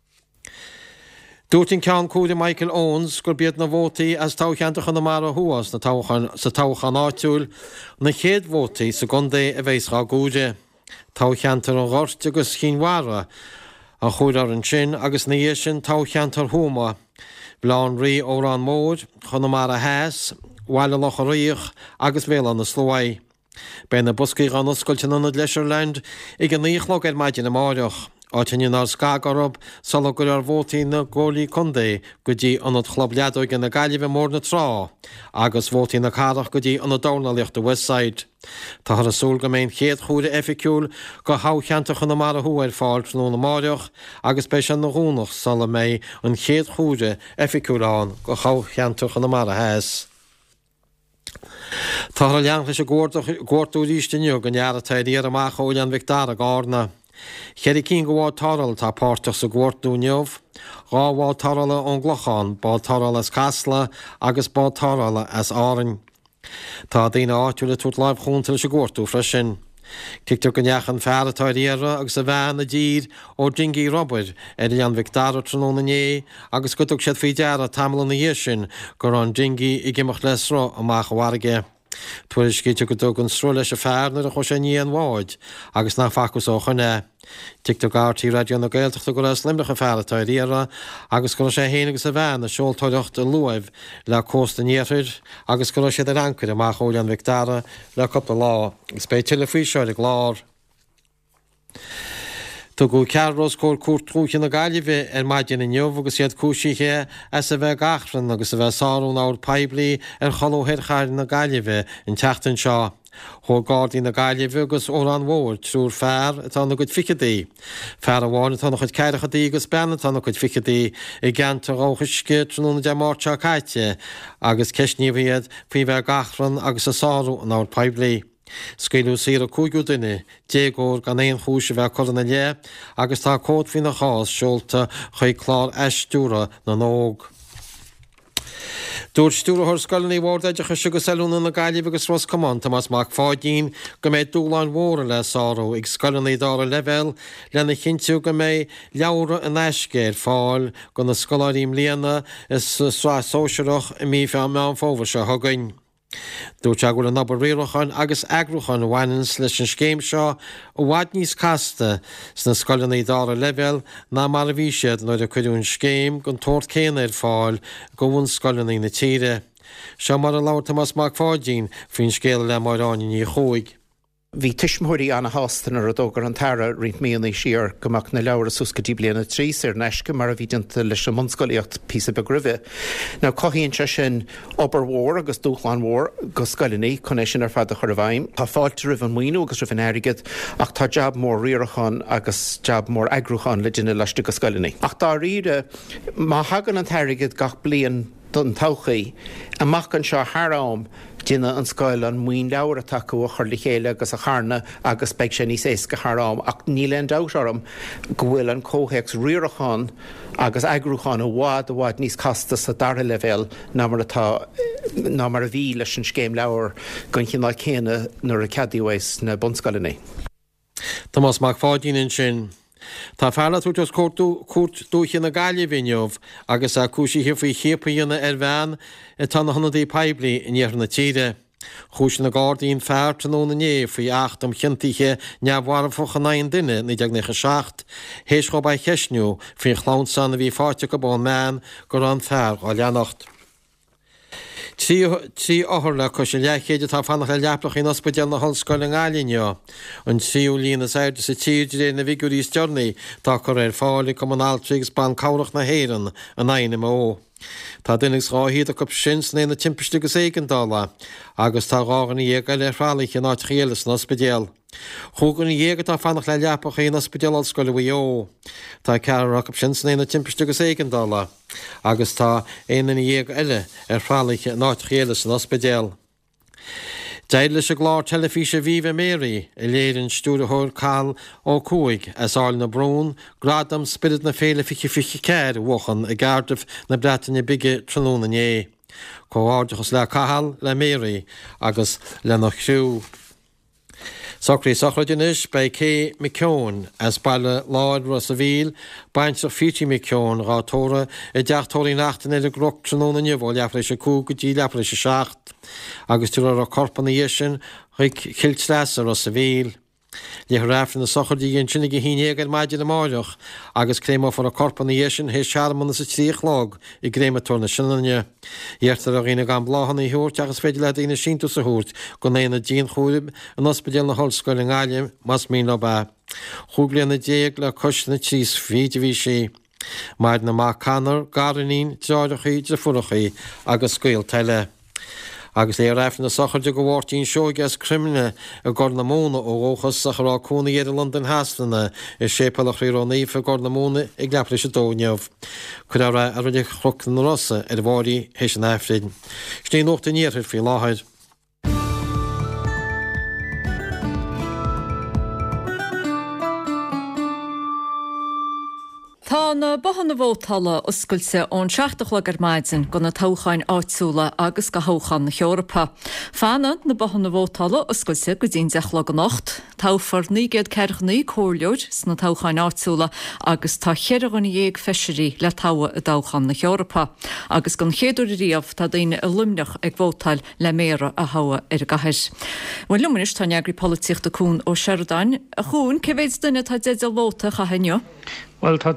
Dúirtin ceann cúda Michael Owens gur bead na bhótaí as tácheantach na mar a thuas na sa táchan áitiúil na chéad bhótaí sa gundé a bhéisrá gúide. Tácheantar an ghort agus chinhara a chuúdar an sin agus na dhé sin tácheantar thuama. Blán rí órán mór chuna mar a heas, bhile lech a riíoch agus bhéile na slóid. Ben na buscaí an oscailte na Leisure-Land ag an níochlog ar maidin na máireach. Áitin nar scagarb sal gur ar bhótaí na ggólaí chundé go dtí an chlobleadú gan na gaiileh mór na trá, agus bhótaí na cadach go dtí an dánaíocht do Westside. Tá ar a súl go mbeidh chéad chúda eficiúil go hácheantach na mar a thuair fáil nó na máireach agus bei an na húnach sal a méid an chéad chúda eficiúlán go hácheantach na mar a heas. Tá a leanchas a gcuirtú ríisteniu go nearataid ar amach ólean Victar a gána. Cheir cín go bhád taral tá páirteach sa gcuirtú neomh, gá bhád tarala an ghlochan, bá tarala as casla agus bá tarala as árainn. Tá daine áitiúla tuair láimh chúntail sa gcuirtú freisin. Cictar go neachan fearratáid éara agus a bhean na dír ó Dingy Robert ar lean Victar tróna né agus go siad fao deara tamla na dhé sin gur an Dingy i gimach lesrá amach bharige. Tuair cíte go dog an stró leis a fearnar a chu sé ní an bháid agus ná facus ó chune. Tictar gáirtíí radio na Gaeltachta go as limnach a fearratáid éara agus go sé héanagus a bhean a seoltóireacht a luamh le cósta níir agus go sé ar ancair amach ólean Victara le coppla lá, gus bé tuile faoi seoir ag lár. Tá go cearrás cóir cuairtrúcha na gaiileh ar maidin na neomh agus iad cúisithe as a bheith gachran agus a bheith sáún áir peblií ar cholóhéir chair na gaiileh in teachtain seo. Thó gádaí na gaiileh agus ó an mhór trúr fearr atá na go ficadaí. Fear amháin tá chud ceirechadaí agus benna tá chud ficadaí i gceantar óchaisce tróna de mórte caiite agus ceisníomhiad faoi bheith gachran agus a sáú an áir peblií. Scéilú sí a cúigú duine, dégóir gan éon chúise bheith chuna le agus tá cód hí na chás seolta chuid chlár eistúra na nóg. Dúir stúra thir scoilnaí bhórdaidecha sigus eúna na gaiileh agus Roscommon Thomas Mac fáidín go méid dúláin mhóra le sáró ag scoilnaí dá a level lena chinú go méid leabhra an eiscéir fáil go na scoláiríim líana is sóisiireach i mí fe meán fómhar se thugain. Dúirt go an nabar réalachan agus agrúchan bhhainn leis an scéim seo ó bhaid níos casta sna scoilnaí dá a level ná mar a bhí siad nuair a chuidirún scéim gon tóirt céine ar fáil go bhain scoilnaí na tíre. Seo mar a láir Thomas Mac fáidín faoin scéal le mairánin í chuig. Bhí tuismthirí anna hástan ar a dógur an tara rint míonna siar gomach na leabhar a suscatí bliana trís ar neisce mar a bhí dinta leis an monscoíocht pí be gribhe. Ná cohíonn se sin obair mhór agus dúchláán mhór go scoilnaí chuné sin ar fad a chur a bhaim. Tá fáilte rih an mhaoinú agus rih an airigid ach tá jab mór riarachan agus jab mór agrúchan le dine leiste go scoilnaí. Ach tá riide má hagan an airigid gach blion don tauchaí amach an seo thrám Dine an scoil an muoin leabhar a taú a chuirla chéile agus a charna agus beic sé níos éca thrám ach nílen dátarm go bhfuil an cóhéex riarachan agus agrúchan a bhád a bháid níos casta sa dar level ná mar atá ná mar a bhí leis an scéim leabhar gon chinná chéine nuair a cadíhais na bunscoilnaí. Thomas Mac fáidín sin. Tá fearla tútas cuat dúcha na gaiilehíneomh agus a cúsí hifaí chépaíonna ar bhean i tána hanaí peblií in dhéar na tíide. Chúis na gádaíon fearr nó na né faoi achtam chintíe neamhhar focha naon duine ní deag necha seacht, hééis go ba cheisniú faoin chlán sanna bhí fáte go bán meán gur an fearr á leannacht. Trí áthirla chu sé lechéide tá fannach le leaplach in ospedal na hallscoil an gáilineo. An tíú lína saide sa tíidir ré na vigúrí stearnaí tá chu ar fála communáltrigus ban cabhrach na héan an aine ó. Tá dunig ráhíad a go sin na timpiste éigendála, agus tá rágan í dhéag le rálaich an áit chéalas na ospedal. Chúgan í dhéagad tá fannach le leapach in ospedal allscoil ó. Tá cearach sin na timpiste éigendála, agus tá éana dhéag eile ar rálaich an áit chéalas na ospedal. Deile se glár telefíse Viva Mary i léirann stúrathir cáil ó cúig as áil na brún, gradam spirit na féle fiche fiche céir wochan a gardamh na bretainine bige tróna é. Cóáidechas le cahall le Mary agus le nach siú. Socrí sochradínis bei cé micón as baile láid ras a bhíl, baintach fítí micón rátóra i deachtóirí nachtain le groch tróna bhil leafra se cú go dtí leafra se seacht, agus tú ar a corpan na sin chuig chiltleasa ras a bhíl. Lé ráfna na sochardí an sinnig hínéag maidir na máideach, agus cléimá far a corpan na sin hé seaarman sa tríochlág i gréimetóir na sinne. Dhéirtar a réna gan bláhanna thuirt agus féidir le ina sínú sa thuirt go éana díon chúib an ospedal na hallscoil an gáilim mas mí le ba. Chúglaíon na déag le cosna tíos féidir bhí sé. Maid na má canar, garanín, deáidechaí, de furachaí agus scoil teile. Agus é raifna sacharde go bhhairtíín seoigas crimne a ggur na móna ó óchas sachará cúna éidir London Hastanna i sépalach réróníomh a ggur na móna ag leapla se dóneamh. Chud ara a ruidir chroch na rosa ar bháirí hééis an éifriid. Sné nóta níorthir fí láthid. Tá na bohanna bhótalla oscailse ón seachtach le maidin go na tóchain áitsúla agus go hóchan na Eorpa. Fána na bohanna bhótalla oscailse go dtíon deach le an nacht, táfar nígéad ceirchnaí cóirleoid sna tóchain áitsúla agus tá cheirgan dhéag feisiirí le táha a dóchan na Eorpa. Agus gon chéadú riamh tá daine a lumneach ag bhótail le méra a hawa ar gathir. Bhain luminis tá neagraí políochta cún ó Sheridan, a chuún cehéid duine tá déidir bhóta chahaineo? Well, tá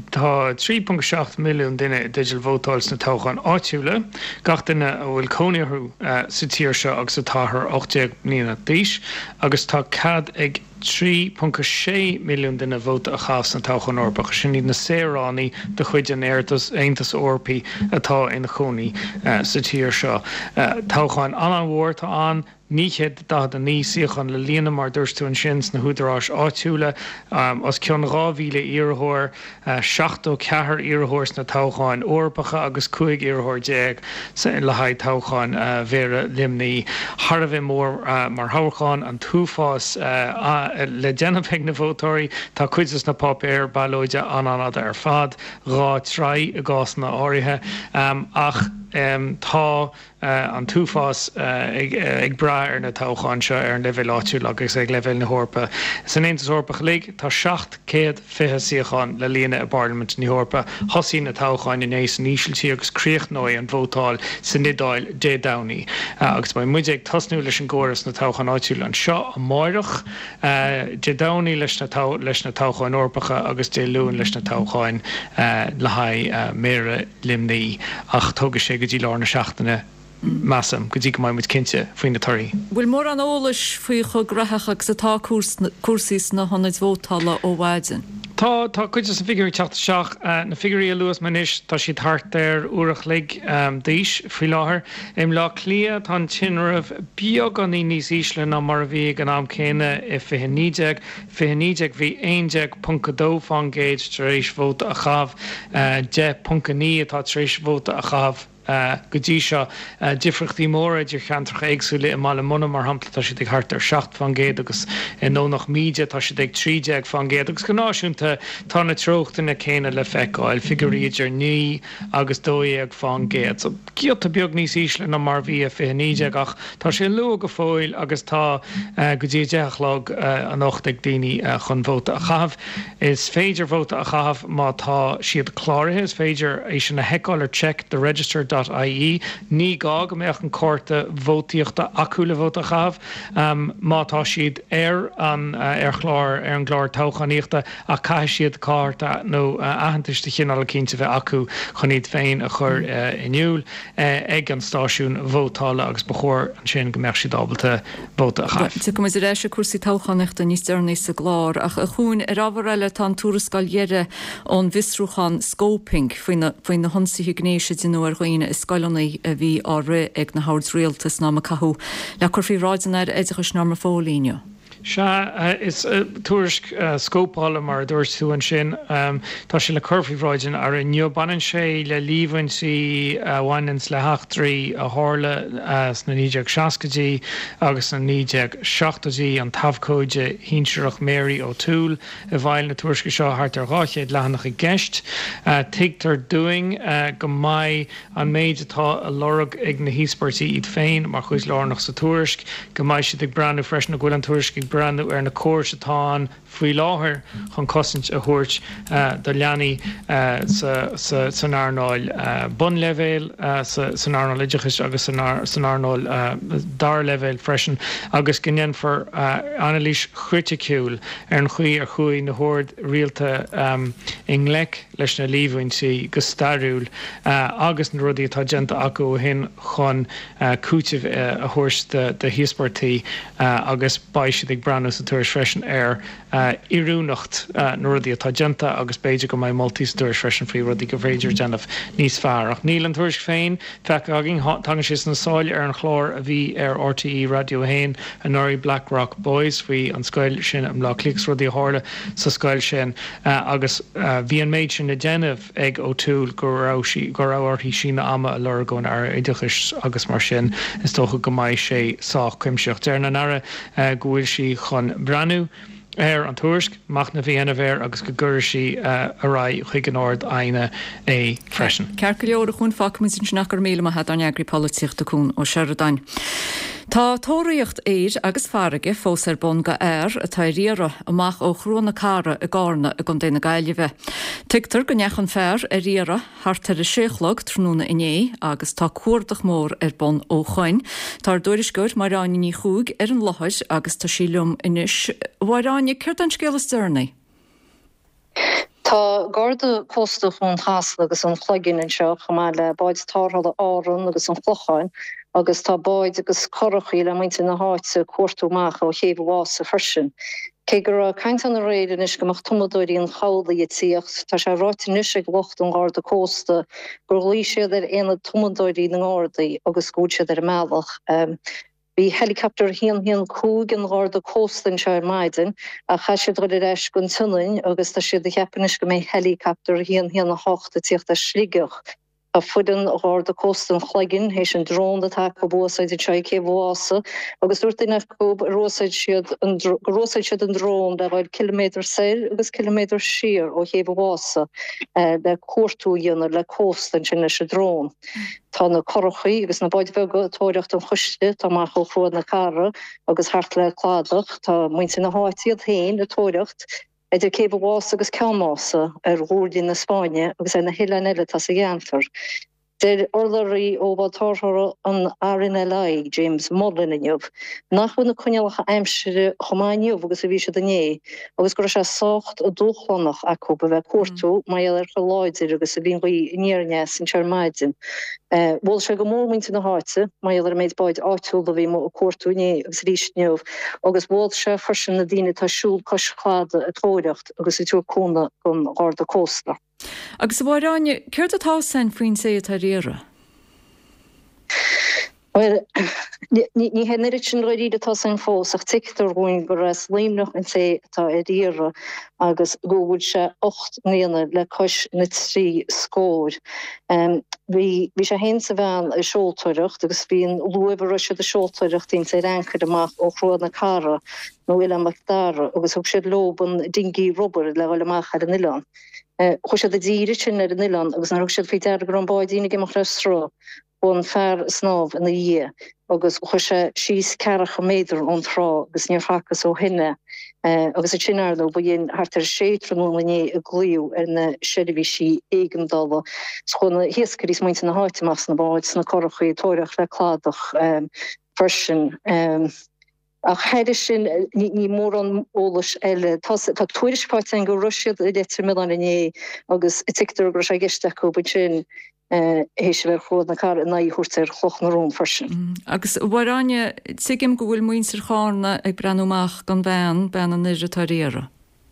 Tá trí pont seacht milliún duine digital vótáils na tóchan áitiúla, gach duine a bhfuil cónaíthú sa tíir seo agus sa táthar ochtdéag mbliana d'aois, agus tá cad ag trí pont sé milliún duine bhóta a chas na tóchan orpach, sin iad na séránaí de chuid an airtas aontas orpaí atá ina chonaí sa tíir seo. Tóchan an bhór tá an níchéad da a ní siochan le líana mar dúirstú an sins na húdarrás áitiúla, um, os ceann ráhíle iarthóir, uh, seachtó cethir iarthóirs na tócháin orpacha agus cuaig iarthóir déag sa le haid tócháin uh, mhéara limnaí. Thar bheith mór uh, mar thácháin an túfás uh, uh, le déanamh na bhótóirí tá cuidas na pop air bailóide an anad ar fad, rá trí a gás na áirithe, um, ach um, tá Uh, an túfás uh, ag, uh, ag bra ar na tócháin seo ar an level áitiúil agus ag level na hórpa. San éontas orpach lig tá seacht céad fiche siocháin le líana a Parliament ní hórpa, hosí na tócháin in éis níosiltí agus críochnóid an bhótáil san nidáil dé daní. Uh, agus ba muide ag tasnú leis an ggóras na tócháin áitiúil an seo a máireach uh, dé daní leis na leis na tócháin orpacha agus dé luúin leis na tócháin uh, le haid uh, méra limnaí ach tóga sé go dtí lár na seachtainna massam, go dtí go maiid cinnte faoin na tuirí. Bhfuil mór an ólais faoi chu grathach agus atá cuasaí na honnaid bhótála ó bhaidin. Tá tá cuiide san figurí teachta seach uh, na figurí a luas manis tá siad thart ar uach lig um, díis faoi láthair. Im lá clia tá tinrah beag an níos ísle ná mar bhí an am céine i fihinnídeag, fihinnídeag bhí éideag punca dó fangéid tar éis bhóta a chah, uh, de punca ní atá tar éis bhóta a chah. Uh, go dtí seo uh, difrachtaí móra idir cheantracha éagsúla i mála muna mar hampla tá siad ag thart ar seacht fangéad agus i nó nach míide tá siad ag trídeag fangéad agus go náisiúnta tá na trochtainna céine le feiceáil figurí idir ní agus dóíag fangéad. So ciota beag níos ísle na mar bhí a fihinnídeag ach tá sé lu go fóil agus tá uh, go dtí deachlog uh, an ochtag daoine uh, chun bhóta a chah. Is féidir bhóta a chah má tá siad chláirithe, is féidir é sin na heicáil ar check the register dot I E ní gá go méach an córta bhótíochta acúla bhóta chah um, mátá siad ar an uh, ar chlár ar an glár táchaníochta a cai siad cárta nó uh, ahantaiste chinál cinnte bheith acu chuníd féin a chur uh, inniuúil uh, ag an stáisiún bhótála agus bechóir an sin go meach siad ábalta bóta a chah. Tu go is éis cuasí táchaneachta níos dearnaí sa glár ach a chuún ar ábharile tá túrascail dhéire ón visrúchan scoping faoin na honsaí gnéise dinú ar chuoine is scoilnaí a bhí á ré ag na Howard's Realtas ná cathú le chur fhí ráidenar éideachas ná mar fólíne. Se uh, is uh, tuairisc uh, scópála mar dúirs tú an sin um, tá sé le curfiíhráidin ar a nniubanan sé le líhann si bhainins le heachtarí a hála uh, na níideag seacadí agus na níideag seachtatí an tabhcóide hínseach Mary O'Toole a bhail na tuairisce seo hart ar gáchéad lehanach i gceist. Uh, Tigtar doing uh, go maiid an méid atá a lorug ag na híospartí iad féin mar chuis lárnach sa tuairisc, go maiid siad ag breanú freis na ghfuil an tuairisc brandú ar na cóir atá faoi láthair chun cosint a thuirt uh, do leanaí uh, san airnáil uh, bun levéil uh, san airnáil idiachas agus san airnáil uh, dar levéil freisin agus gnéan for uh, analís criticúil ar an chuí ar chuí na hórd rialta um, inglec leis na líomhain si go starúil uh, agus na rudí atá genta acu hin chun uh, cúitimh uh, a thuirt de, de hiospartaí uh, agus baisiad ag breanú sa tuairis freisin ar uh, iúnacht uh, na rudí atá genta agus beidir go mbeidh moltús tuairis freisin faoi rudí go bhréidir déanamh níos fearr ach níl an tuairis féin feic agin tan sis na sáil ar an chlár a bhí ar R T E radio hain an Norrie Black Rock Boys faoi an scoil sin am lá clicks rudí hála sa scoil sin uh, agus uh, bhí an méid sin na déanamh ag O'Toole go rá go ráirtí sína ama a lera gón ar idiachas agus mar sin is tócha go mbeidh sé sách cuimseocht dear na nara uh, gohfuil si chun breanú ar an tuairisc mach na bhíana bhéir agus go gcuir si uh, a ra chuig an ord aine é freisin. Cear go leor a chun facamin sin snachar míle a hat an eagraí políochtaún ó Searadain. Tá tóiríocht éir agus farige fós ar bon go air atá riara amach ó chrúna cara a gána a gon déna gaiileh. Tigtar go nechan fearr a riara hartar a séchlog trúna iné agus tá cuardach mór ar bon ó chuin. Tá dúirisgur mar ráine ní chúg ar an lothais agus tá sílumm inis bhráine chuirt an scélas dearnaí. Tá garda costa chun hasla agus an chluiginn an seo chumá le baid tarthala áran agus an chlucháin agus tá baid agus chorachaí le mainte na háite cuairtúach ó chéomhhása frisin. Cé gur caiint an réidir is gomach tumadóirí an chaula i tíocht, tá sé ráitinis ag locht an garda costa gur lí siad ar éana tumadóirí na gádaí agus gúid ar meallach. Um, Bhí helicopter híon híon cúg an gáda cóstan se maidin a chaisiad ruidir eis gon tunain agus tá siad a cheapanis go mé helicopter híon híon na háchta tíocht a slígeach. A fudan gáda cóstan chluiginn hééis an drón atá go bósaid a teid céhhása agus dúirtainna go rósaid siad an rósaid siad an drón de bhaid kilometr saoil agus kilometr siar ó chéhhása le cuairtúíonar le cóstan sin leis a drón. Tá na chorachaí agus na baid bhega tóireacht an chuiste tá mar cho chruad na cara agus hart le cládach tá muinte na háitiad hain le tóireacht idir céhhása agus ceása ar rúdí na Spáine agus é na hiile eile tá sa gceantar. Deir orlaí ó bhtáthra an R N L I James Modlin inniuh nach bhna chuinealacha aimsire chomáinniuh agus a bhí se dané agus gur sé socht a dúchlannach acu ba bheith cuatú mai ar go láidir agus a bhíon chuí níarne sin searmaidin. Bhil se go mórminte na háite mai ar méid baid áitiúil a bhí ó cuatúné agus ríisneamh agus bhil se fersin na dtíine tásúil cosláda a tóireacht agus i túúna gon gáda cósta. Agus bhráine ceirt atá san faoin sé atá riara? Well, ní hennerit sin roií atá san fós ach titar bhin gur ras líimnach an sé atá i riara agus gohúil se ocht néana le cos na trí scóir. Bhí sé hen sa bhean i seoltóireacht agus bhíon luimhar se a seoltóireacht tín sé rancad amach ó chruad na cara nó ile amachdara agus thug siad loban dingi rubber le bhfuil amach ar an Ilan. Chos sé a díire sin ar an Ilan agus na rug siad fao dear gur an baidína gimach le strá bun fear snáb in dhé agus chu sé síos cearacha méidir ón rá agus níor fachas ó hinne agus a sinarlo bu dhéon hartar séitranúlané a glíú ar na seirbhísí éigendala chuna hiascarís muinte na háiteach na báid na chorachaí tóireach le cládach frisin. Ach heidir sin ní mór an ólas eile tá tuairispáit an go Russiad i détar milán iné agus i titar go sé geisteach go bu sin hééis bheit chód na car na chuirtar chloch na rún frisin. Agus bhráine sigim go bhfuil muointir chána ag brenúach gan bhean ben an idirtaréire.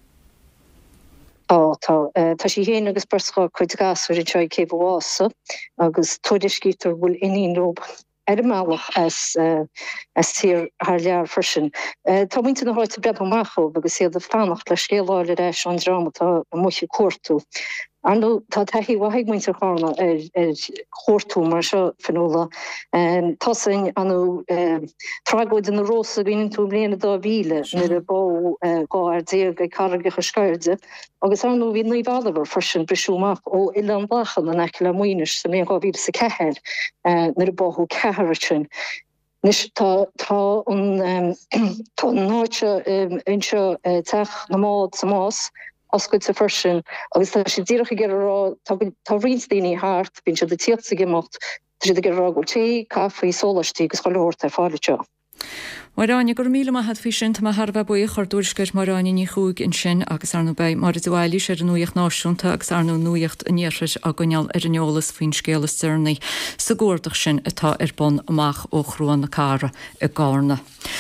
Á tá tá sí héana agus persá chuid gasfuir an teid céhhása agus tuairiscítar bhfuil iníon rob. Er máach as as tír haar lear frisin. Tá muinte na háit bred mácho agus séad a fannacht le scéáile éis an drama tá muisi cuatú. Anú tá taihí waigh muinte chána ar chóirtú mar seo fanóla. Tásin anú tragóid in na rósa bhíonn tú bliana dá bhíle na a bó gá ar déag ag cargacha scairde, agus anú bhí na bhadahar frisin brisúach ó Ilan Bachan an eice le muoinis sa mé gá bhí sa cehéir na a bóthú ceharatin. Nis tá tá an tá náite inseo teach na mád sa más, oscuid sa frisin, agus tá sé ddíireach gur rá tá rinsdaoine háart, bíonn se de tíocht sa gimocht, tá sé de gur rá go té, cafaí, sólastí agus choirt ar fáilte. Marráine gur míle had fi sin tá Harbh buí chu dúirceir marráine ní chuúg in sin agus arnú bei mar dohhailí sé an nuocht náisiúnta agus arnú nuocht inéir a goneal ar anolalas faoin scéala stearnaí sa gúirdaach sin atá ar bon amach ó chruúan na cara i gána.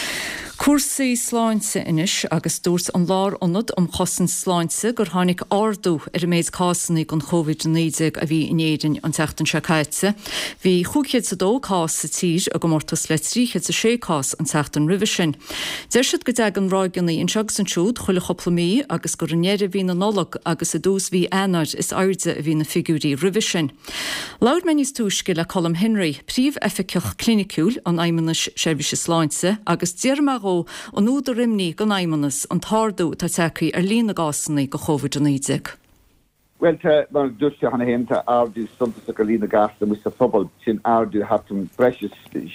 Cuasaí sláinse inis agus dúirt an lár anad om chosan sláinse gur tháinig ardú ar a méid cásanna gon COVID níodeag a bhí inéidirn an teachtain se caite. Bhí chuúchéad sa dó cás sa tír a go mórtas le tríchéad sa sé cás an teachtain rih sin. Deir siad go deag an ráigeanna in segus an siúd chuile choplamí agus gur néir bhí na nolog agus a dús bhí éanaid is airde a bhí na figúrí rih sin. Laud meníos túisce le Colm Henry, príomh efficioch clinicúil an aimimenas seirbhíse sláinse agus dearmach an úd a rimní go aimimenas an tardú tá tecaí ar lína gásanna go COVID níodeag. Well, mar dúirte hanna hénta ardú suntas go lína gasna mu sa phobal sin ardú hatum breis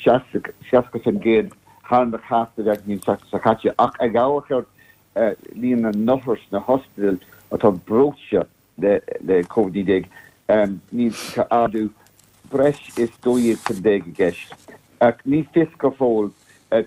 seaca san géad hána chasta bheith níon sa chatte ach ag gáhachar lína nóthairs na hospital atá bróise le COVID níodeag ní ardú breis is dóiad san déag a gceist. Ach ní fis go fóil ag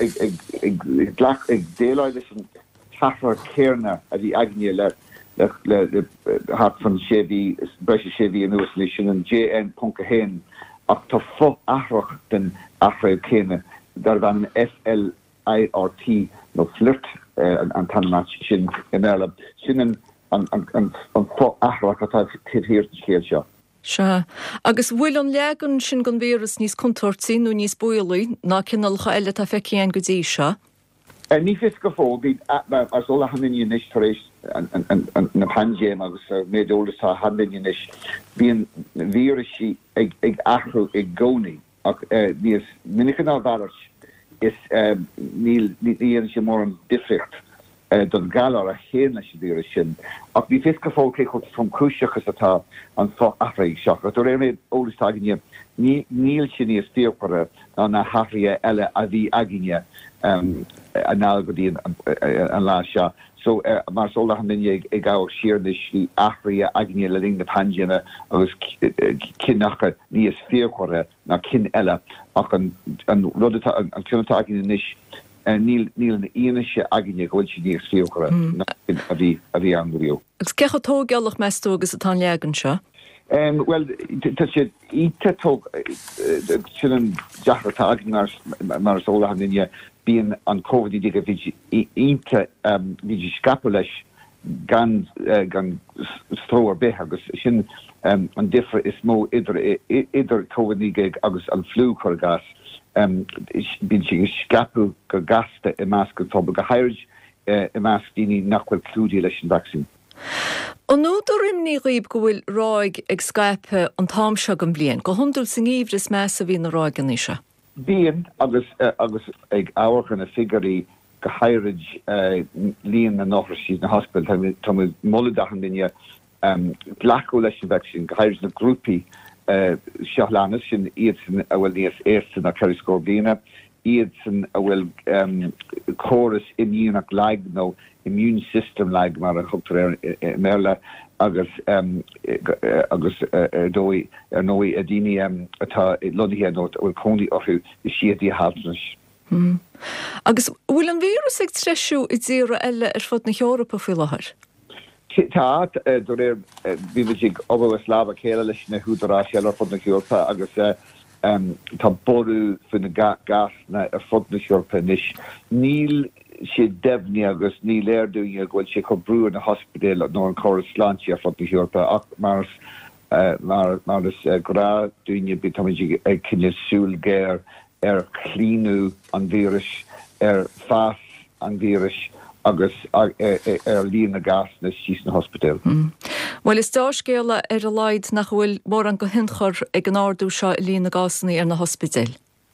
déáid leis an tafar céirna a bhí agne le le hat fan séhí breise séhí an nuas lei sin an J N punca héin ach tá fo ahrach den ahraibh céine dar bhean an F L I R T nó flirt an tanmat sin in Ireland sin an fo ahrach atá tíhir chéil seo. Se agus bhfuil an legan sin gon vírus níos contortí nó níos bualaí ná cinálcha eile tá fecéan go dtí seo. Ní fis go fó bhí as óla haníon is taréis na pandéim agus méadolalas tá haníon is bhíon vírisí ag ahrú ag gcónaí ach níos minichan á bhairt is níl níon sé mór an difricht don galar a héna sé víris sin. Ach bhí fis go fó cé chut from cúiseachas atá an fá ahraigh seach. Ach dú réir ólas aginine níl sin níos tíopara ná na hafria eile a bhí aginine an nágadí an lá seo. So mar sóla hanine ag gáh siarnis í ahria aginine le ring na pandéine agus cinnacha níos fíorchore ná cin eile ach an rudatá an cúnatá aginine níos níl níl na íanaise aginine gohfuil si níos fíorchore a bhí a bhí an goíú. Agus cecha tógealach meistú agus atá legan seo? Um, well, tá sé ite tóg sin an deachartá agnar mar sóla hanine bíon an COVID dig a bhí ite bhí scapu leis gan gan stróar beth agus sin an difra is mó idir idir COVID níige agus an flú chu gas bín si scapu go gasta i meas go fábal go hairid i meas daoine nachfuil clúdaí leis an vaccín. An nóidir imní riomh go bhfuil ráig ag Skype an tám seo an blion, go hundul san íomhris meas a bhí na ráiganise. Bíon agus agus ag áhachan na figurí go hairid líon na nóthairsí na hospital tá molladachan duine glaú leis an vaccín go hairid na grúpi seachtlánas sin iad a bhfuil níos éasta na ceriscór bliana iadsan a bhfuil um, chorus imúnach leag nó immune system leag mar a chuptar méle agus um, agus dói ar nói a daine um, atá lodíthe nó bhfuil cónaí orthú i siadí hánas. Mm. Agus bhfuil an vírus ag treisiú i ddíra eile ar fud na Eorpa faoi láthair? Tá do réir bhíimeigh obhah sláb a chéile leis na húdarrá seall ar fud na Eorpa agus um, tá ború fin na ga gasna ar fud na Eorpa níos. Níl sé debni agus ní léirúing a ghfuil sé chu brú na hospidéil nó an choras sláintí ar fud na Eorpa ach mars mar mar is gra dúine bí táidig ag cinenne súl géir ar chlíú an vírus ar fás an vírus agus ar líon na gas na síos na hospidéil. Mm. Well is dáscéile ar a leid nach bhfuil mór an go hinchar ag an ardú seo i líon na gasnaí ar na hospidéil.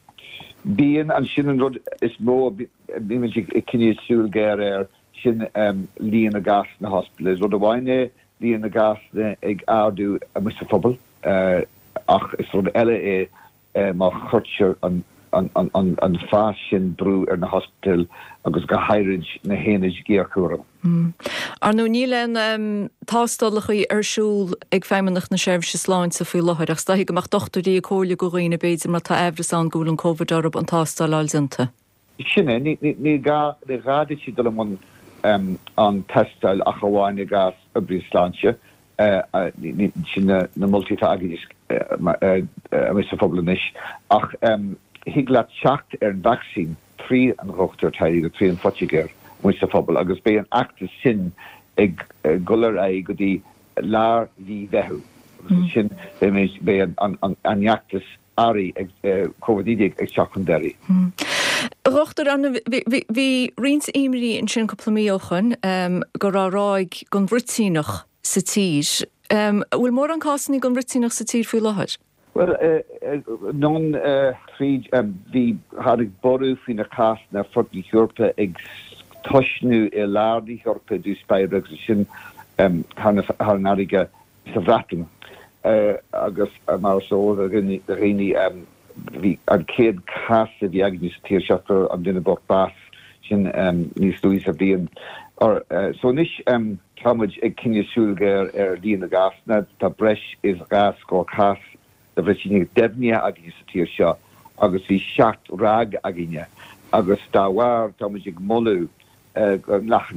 Bíon an sin an rud is mó bíimeigh ag cinenne súl géir ar sin um, líon na gas na hospidéil. Rud a bhaine líon na gas ag ardú a mis phobal uh, ach is rud eile é uh, má chuirtear an an an an an fashion brú ar na hospital agus go hairid na héanaid géarcúra. Mm. Ar nó ní len um, tástálachaí arsúl ag féimeannach na seirbhíse sláinte sa faoi láthair ach staigh goach dochtarí cóla go roioine beidir mar tá ehras an gúil an COVID arab an tástáil áilsanta. Sinne ní ga de ráide si do man um, an testáil a chaháin gas a brí sláinte uh, sin na, na multitá aginis uh, uh, uh, mis a foblanis ach um, higlaat seacht ar an vaccín trí an rochtar taí go trí an fotigéir mu a fphobal agus bé an acta sin ag uh, golar é go dtí lár hí bheithú sin bé an anheachtas airí ag uh, covidídig ag seachchandéirí. Mm. Rochtar an bhí rins imrí in sin coplaíochan um, go ráráig gon bhritínach sa tír. Um, bhfuil mór an cásanní gon bhritínach sa tír faoi láthair? Well, uh, uh, non uh, three um, the had a boru fin a cast na forty Eorpa ag toshnu e lardi Eorpa du spyrex sin um han har nariga savratum uh, agus uh, mar so the rini the rini um the arcade cast the agnes tearshafter on dinner book bath sin um ni Louis of the or uh, so nish um kamaj ag kinja sulger er di na gasna ta bresh is gas go cast the Virginia debnia agis tíir seo agus bhí seacht rag aginine agus dáhhar táidig molú nach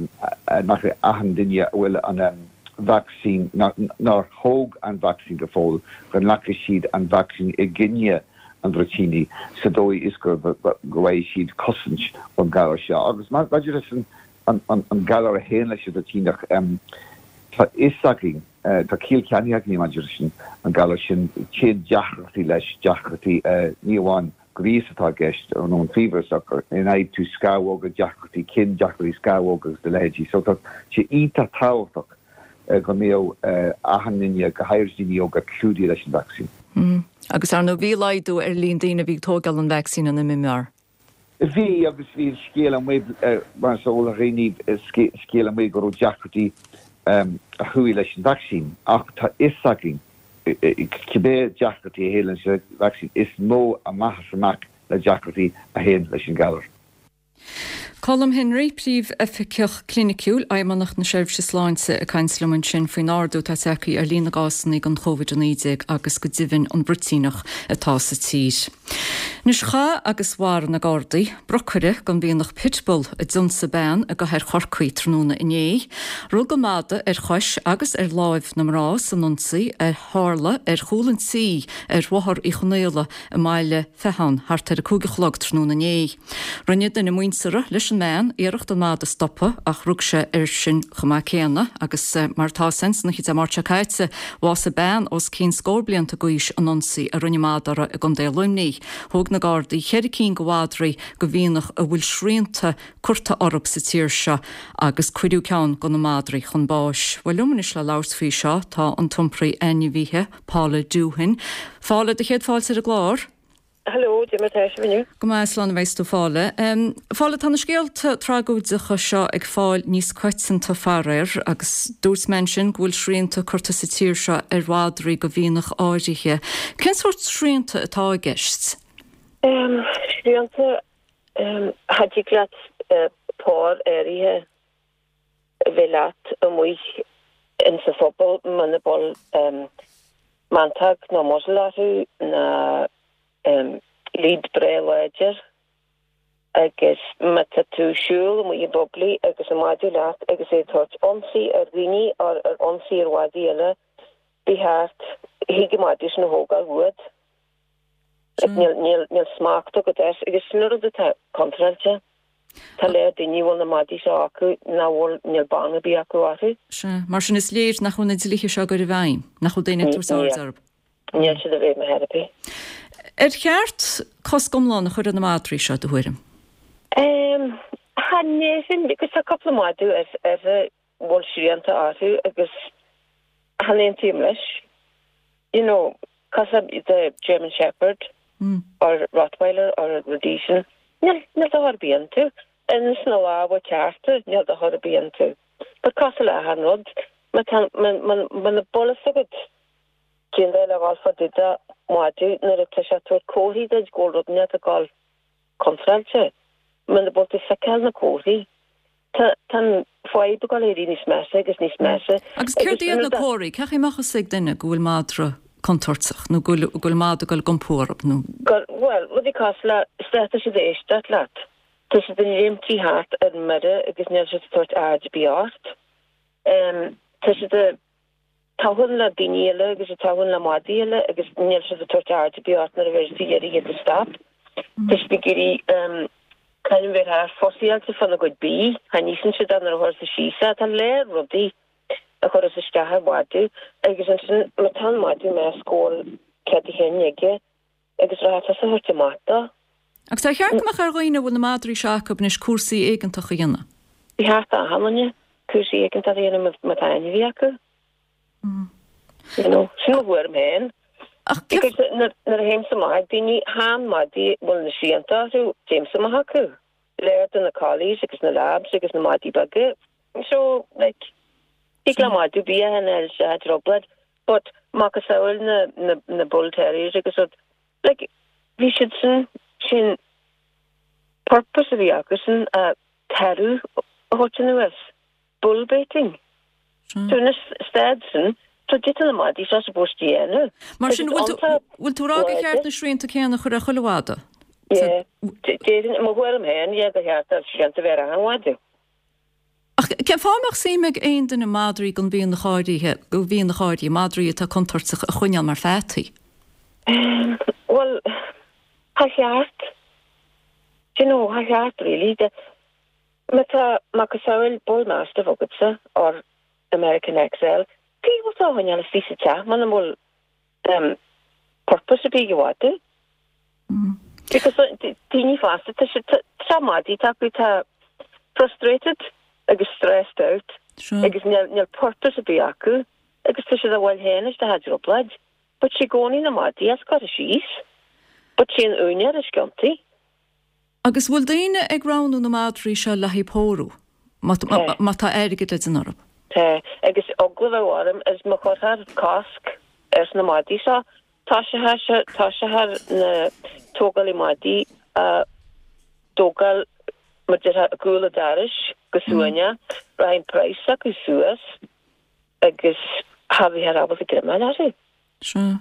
ahan duine bhfuil an vaccín ná thóg an vaccín go fóil gon lecha siad an vaccín i gine an Virginia sa dói is gur go bhfuil siad cosint an gair seo agus má baidir an an gair a héan leis a tínach tá isaging tá cíl ceanniaag ní maidir sin an galar sin ché deachratí leis deachratí níomháin grís atá gceist ar nó an fríomhar in éid tú scáhóga deachratí cin deachratí scáhógus de leidí, so tá sé ínta táhachtach go méo ahanine go hairsdaoine ó go clúdaí leis an vaccín. Mm. Agus ar nó bhí leidú ar líon daoine bhí tógáil an vaccín an imimar? Bhí agus bhí scéal an mé mar sóla réí scéal an mé go deachratí Um, a hui leis an vaccín ach tá isaging cibé deachratí a hélan se vaccín is mó a maithas amach le deachratí a héan leis an galar. Colm Henry príomh efficioch clinicúil aimimannach na seirbhíse sláinte a caiinslamann sin faoin ardú tá tecaí ar lína gásanna an COVID nídéag agus go dibhann an brutínach atá sa tír. Nus cha agus bhhar na Gardaí, brocuire gan bhíonach pitbull a dionsa ben a go thir chorcaí tróna iné, rug go máda ar chois agus ar láimh na mrá san nonsaí ar hála ar chúlann sí ar bhthar i chonéile a maile fehan thart ar a cúgachlog tróna iné. Rinne den na muoinsara leis an meán iirecht an mád a stoppa ach rug se ar sin chumá céanna agus uh, mar tá sens na chid a marse caite was a ben os cín scóblianta gois an nonsaí a rinne mádara a gom dé luimní. Thóg na Gardaí cheir cín go bhádraí go bhíonach a bhfuil srianta curta orb sa tíir seo agus cuidiú ceann go na mádraí chun báis. Bhfuil lumanis le lás faoi seo tá an tumpraí aine bhíthe Pála Dúhin. Fála de chéad fáil ar a glár? Hallo, Jimmy Tashvinu. Go Iceland veist tú fále. Um, fále tanna scéalta tragúidsacha seo ag fáil níos coitsanta farir agus dús mensin bhfuil srianta curta sa tíir seo ar bhádraí go bhíonach áirithe. Cén sort srianta atá gist? Um, srianta had je glad paar area velat om mwy in sy fobl manabol mantag na moslaru na lead breleger agus matatu shul mwy bobli agus amadi lat agus e tot onsi ar rini ar onsi ar wadiela bihart higemadis na hogal wood Nil smaakto go des agus snurre de kontraltje Tá le daoine bhfuil na madí seo acu ná bhfuil níl banga bí acu áthú. Se mar sin is léir nach chun dige seo gur bhaim nach chu daine túsáildarb. Níl si a bhéh me herapí. Er cheart cos gomláin chuir an na mádrí seo do thuirim? Tá néfin because tá coppla mádú ar ar bhfuil siúanta áthú agus tá léon tíim leis. You know, cos the German Shepherd mm. or Rottweiler or Rhodesian Nil nil da har bíon tú in sna lá wa ceartta nil da har bíon tú. But cos le hanrod man man man bolle sagad cin le alfa dida mádú na a tisa tú cóhí de góld net a gal kontralte man de bot sakel na cóhí tan foiib gal éí nís mese agus nís mese. Agus céirdíad na cóirí cechi machchas sig duine gohfuil mádra kontortsach no gul gul mad gal gompor op no. Well, wat ik has la status de is dat laat. Tussen de limtri hart en midde agus net so soort aard beart. Ehm tussen de tawhun la diniele agus tawhun la madiele agus net so soort aard beart na vers die hier te stap. Dus begiri ehm kan weer haar fossiel van een goed bi. Han nisen se dan er horse shisa dan leer rodi. a chur is isteathe bhádú agus an mar tan maidú me scóil cead hénige agus ra sa thuirte mata. Agus tá cheartach ar roiine bhfuil na mádrí seachab nes cuasaí éigeantach a dhéanana. Bhí háart a hamanne cuasaí éigent a dhéanana mataine bhí acu. Sin bhfuir mhéin. Nar a héimsa maith daoine hán maidí bhfuil na síantaú déimsa maith acu. Léir na college agus na labs agus na maidí bagge. So, like, ik la maar doe en el het roblad, but maak saul na na na bull terriers ik so like we should sin purpose of the akusen uh taru hotenu is bull baiting. So nes stadsen to dit na maar die so supposed die no. Maar sin wil to rag geart na shreen te ken chura chulwada. Ja, dit mo wel men ja de hart dat sin te vera han wadu. Ach, ce fámach sí meid aon den na mádrí gon bhíon na cháirithe go bhíon na cháirí mádrí tá contartach a chuineal mar fetaí. Well, ha cheart. You know, ha cheart really. De meta macasail bullmaster fogutsa or American X L. Tí was á chuineal is físa man am bhfuil um purpose a bí gháte. Because tíní fasta tá mádí tá go tá frustrated. agus stressed out. Sure. Agus nil purpose a bí acu, agus tu sé a bhfuil héanais de haidir oblad, but sé gcóí na mádí as gar a síos, but sé an úine a sciomtaí. Agus bhfuil daine ag ránú na mádrí seo le hipóú, má tá airigid le an orb. Tá, agus oglah bhharm is mo chuthar casc ars na mádí seo, tá sé tá sé na tógal i mádí a tógal maar dit had goede daar is, gesuanya, Ryan Price, gesuas, agus havi haar abel gekrimmen daar. Sure.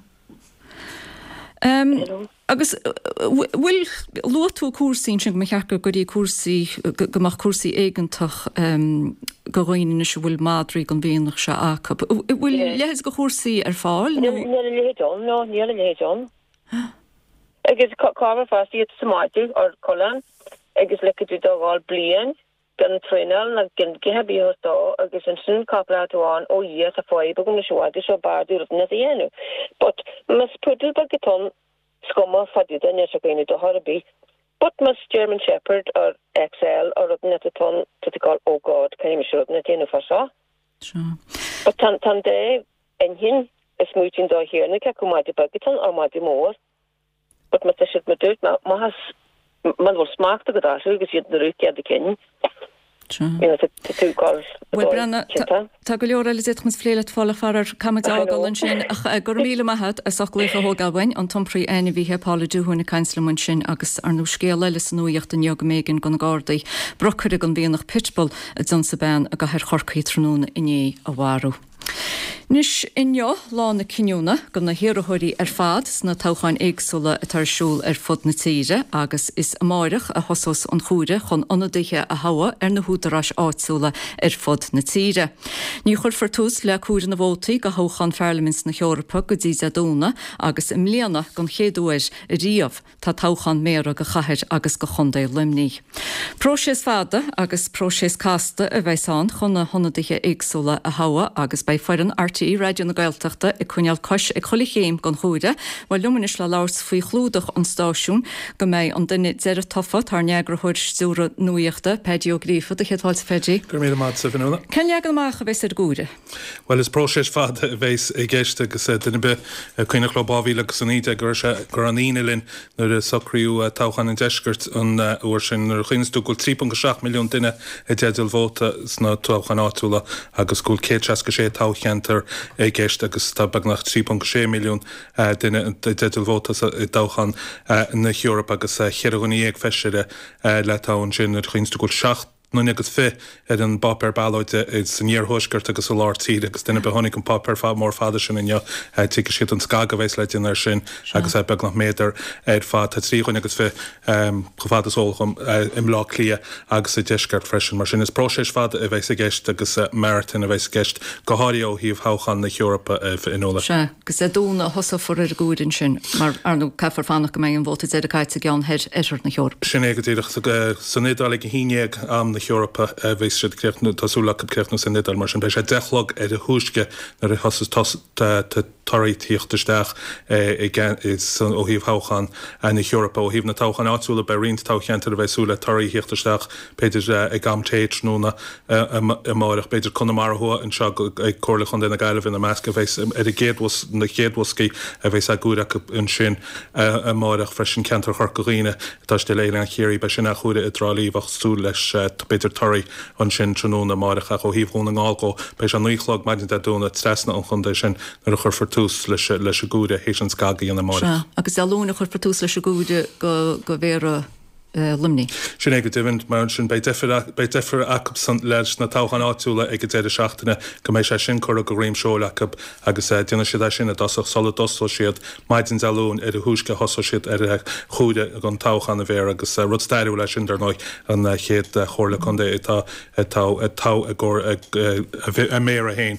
Um, agus wil lotu koersien sin me checker go die koersie gemach koersie eigentach um, goine se wil madri gan venig se a. Wil lees go koersie er faal? No, no, no, John. Agus ka fast het samatu or kolan. Agus le du dogáil blian gan trinal na gin gehabí hostá agus an sin capráán ó dhé a foiib gom na seáide seo barú na dhéanú. But mas pudul bageton scoma fadida ne a gaine do Harbí. But mas German Shepherd or X L or netaton to call oh God can sure na déanú fasá. But tan tan dé en hin is mutin do hier na cecumáide bageton or mádi mór. But mas si me dút ma has man wil smaakte gedaan, zo gezien de ruik de kennen. tú gáil. Well Brenna tá go leor eile mus fléile fála farar camadágal an sin gur míle maihad a sochlécha hógahain an tompraí aine bhí hepála dúhainna cainslemun sin agus ar nó scéal eile san nuíocht an jog mégan gon gádaí brochuir an bíonnach pitbull a dson sa ben a gahir chorcaí tróna iné a bharú. Nis inneo lá na cinúna go na hirathirí ar fad sna táchain éagsúla a tarsúil ar fud na tíre agus is amáireach a hosos an chúre chun onadaithe a hawa ar na húdarás áitsúla ar fud na tíre. Ní chur fortús le cúra na bhótaí go hóchan fearlamins na Heorpa go dtí adóna agus im léana gon chéadúir riamh tá táchan méra go chathir agus go chundé limní. Prósés fada agus prósés casta a bheitán chun na honadaithe éagsúla a hawa agus bei foiran R T í radio na Gaeltachta i cúneal cos ag chola chéim gon chúide, bhil lumanis le láirs faoi chlúdach an stáisiún go méid an duine deire tofa tar neagra chuir súra nuíochta pedíogrífa a chéadháil Fedí. Gur mé mat sa fanúna. Ken leag an mácha bheits ar gúide? Well is prósés fad a bheits i gceiste agus duine be cuine chlobáhí agus san íte gur gur an ílinn nuair a sacríú táchan an deisgurt an uair sin ar chuinstú go trí pont seach milliún duine i déidir bhóta sna táchan áúla agus gúil cé go sé tácheantar é gceist agus tá bag nach trí pont sé milliún duine déidir bhóta i dáchan na Heorpa agus chearganí ag feisiire le táin sin ar chuinstú go seach Nun agus fé ar an bapper bailóide is san níorthosgurt agus láirtíí agus duine be tháinig an papper fá mór fada sin inne tí siad an scaga bhééis le in ar sin agus é beg nach méidir ar fá tá tríhain agus fé go fád sólcham im lá lia agus i deisgart freisin mar sin is próséis fad a bheits a gceist agus Meriton a bheits gceist go háirí ó híomh háchan na Heorpa inóla. Se gus é dúna hosa for ar gúdin sin mar arnú cefar fannach go mé an bhóta a caiite gan head ar na Heorpa. Sin éigetíireach san idála go híineag am na Heorpa bheits siad creachtnú tasúla go creachtnú san idal mar sin bheits sé dechlog ar a thuúsce nar a hasas tarí tíochttasteach ó híomh háchan na Heorpa ó híomh na táchan áúla be rion tácheantar a bheitsúla tarí hiochttasteach beidir ag gamtéit núna máireach beidir chunamárthua an seo ag cóirla chun na gaiileh na measca bheits ar a géadhas na géadhascaí a bheits a gúra an sin a máireach freisin ceantar chorcaíine tá de léile an chéirí be sin nach chuúda i drálíomh sú leis beidir tarí an sin tróna máireach ó híomhún an gáilgó beis an nuichlog maidin a dúna tresna an chundé sin nar a chur fortús leis leis a gúide hééis an scagaí an máireach. Agus eúna chur fortús leis a gúide go go bhéra lumní. Sin ag go dtíhann mar sin bei defar acab san leis na táchan áúla ag go déidir seachtainna go mééis sé sin chur go réim seola agus déanana siad sin a dasach sola dosol siad maidin eún ar a thuúsce hosa siad ar chuúide an táchan a bhéir agus rudsteirú leis sin darnáid an chéad chóirla chundé atá tá a ggur a mé a héin.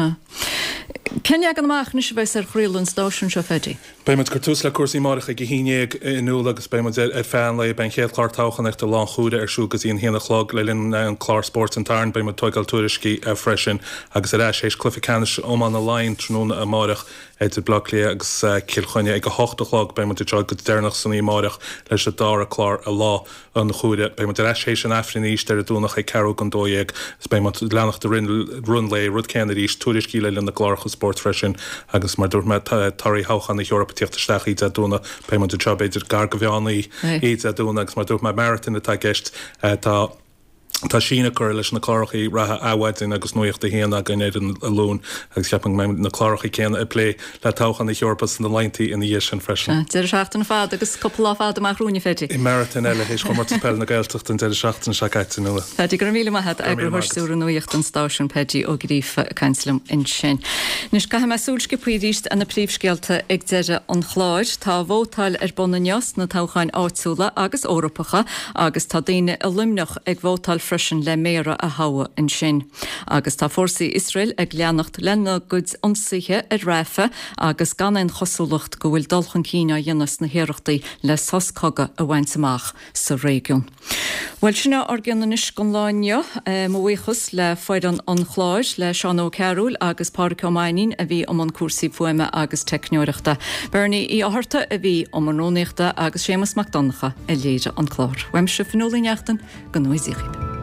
Ken ag an amachnis bheits ar chrílann stáisiún seo Fedí? Beimid gur tús le cuasaí máireach go híineag inú agus beimid ar fean le ben chéad chlár táchan ag do lá chúide ar siúgus íon héanana chlog le linn an chlár sport an tarn beimid toigáil tuairiscí a freisin agus ar éis cluficanis ó an na lein tróna a máireach idir bloglia agus cilchoine ag go hochtalog beimid i go dénach san í máireach leis a dá a chlár a lá an chúide beimid ar éis an Afriníos ar a dúnach ag ceú an dóéag s beimid lenach de run le rud Kennedys tuairiscí le linn na chlácha sport freisin agus mar dúir me tarí háchan na Heorpa tíochttasteach iad a dúna beimid de job idir gar go bheánaí iad a dúna agus mar dúir me Meriton atá gceist tá Tá sína chur leis na chlárachaí ratha áhaidin agus nuocht a héana gan éidir a lún agus ceapang me na chlárachaí céanna a lé le táchan na Heorpa na leintaí ina dhé sin freisin. Deidir seachtain fád agus coppla fád amach rúne Fedí. I Meriton eile hééis chumar spell na Gaeltacht an deidir seachtain se caiite nua. Fedí gur míle maithe agrthúsúra nuocht an stáisiún Pedí ó grífa canslam in sin. Nus caiim me súlsce puríist an na príomhscéalta ag deire an chláir tá bhótáil ar bonneos na táchain áitsúla agus Órapacha agus tá daine a limneach ag bhótáil freisin le méra a hawa in sin. Agus tá fórsaí Israel ag leannacht lena goods onsaithe ar réfa agus gan an chosúlacht go bhfuil dulchan Cína dhéanas na héireachtaí le soscaga a bhaintsamach sa régiún. Bhfuil sinna ar gceannis go láine mhuichas le foidan an chláir le Seán Ó Cearúil agus Pádraig Ó Maidín a bhí am an cuasaí fuaime agus teicneoireachta. Bernie í áharta a bhí am an rónéachta agus Séamus Macdonacha a léide an chlár. Weim se fanolíneachtain go nuasaíochib.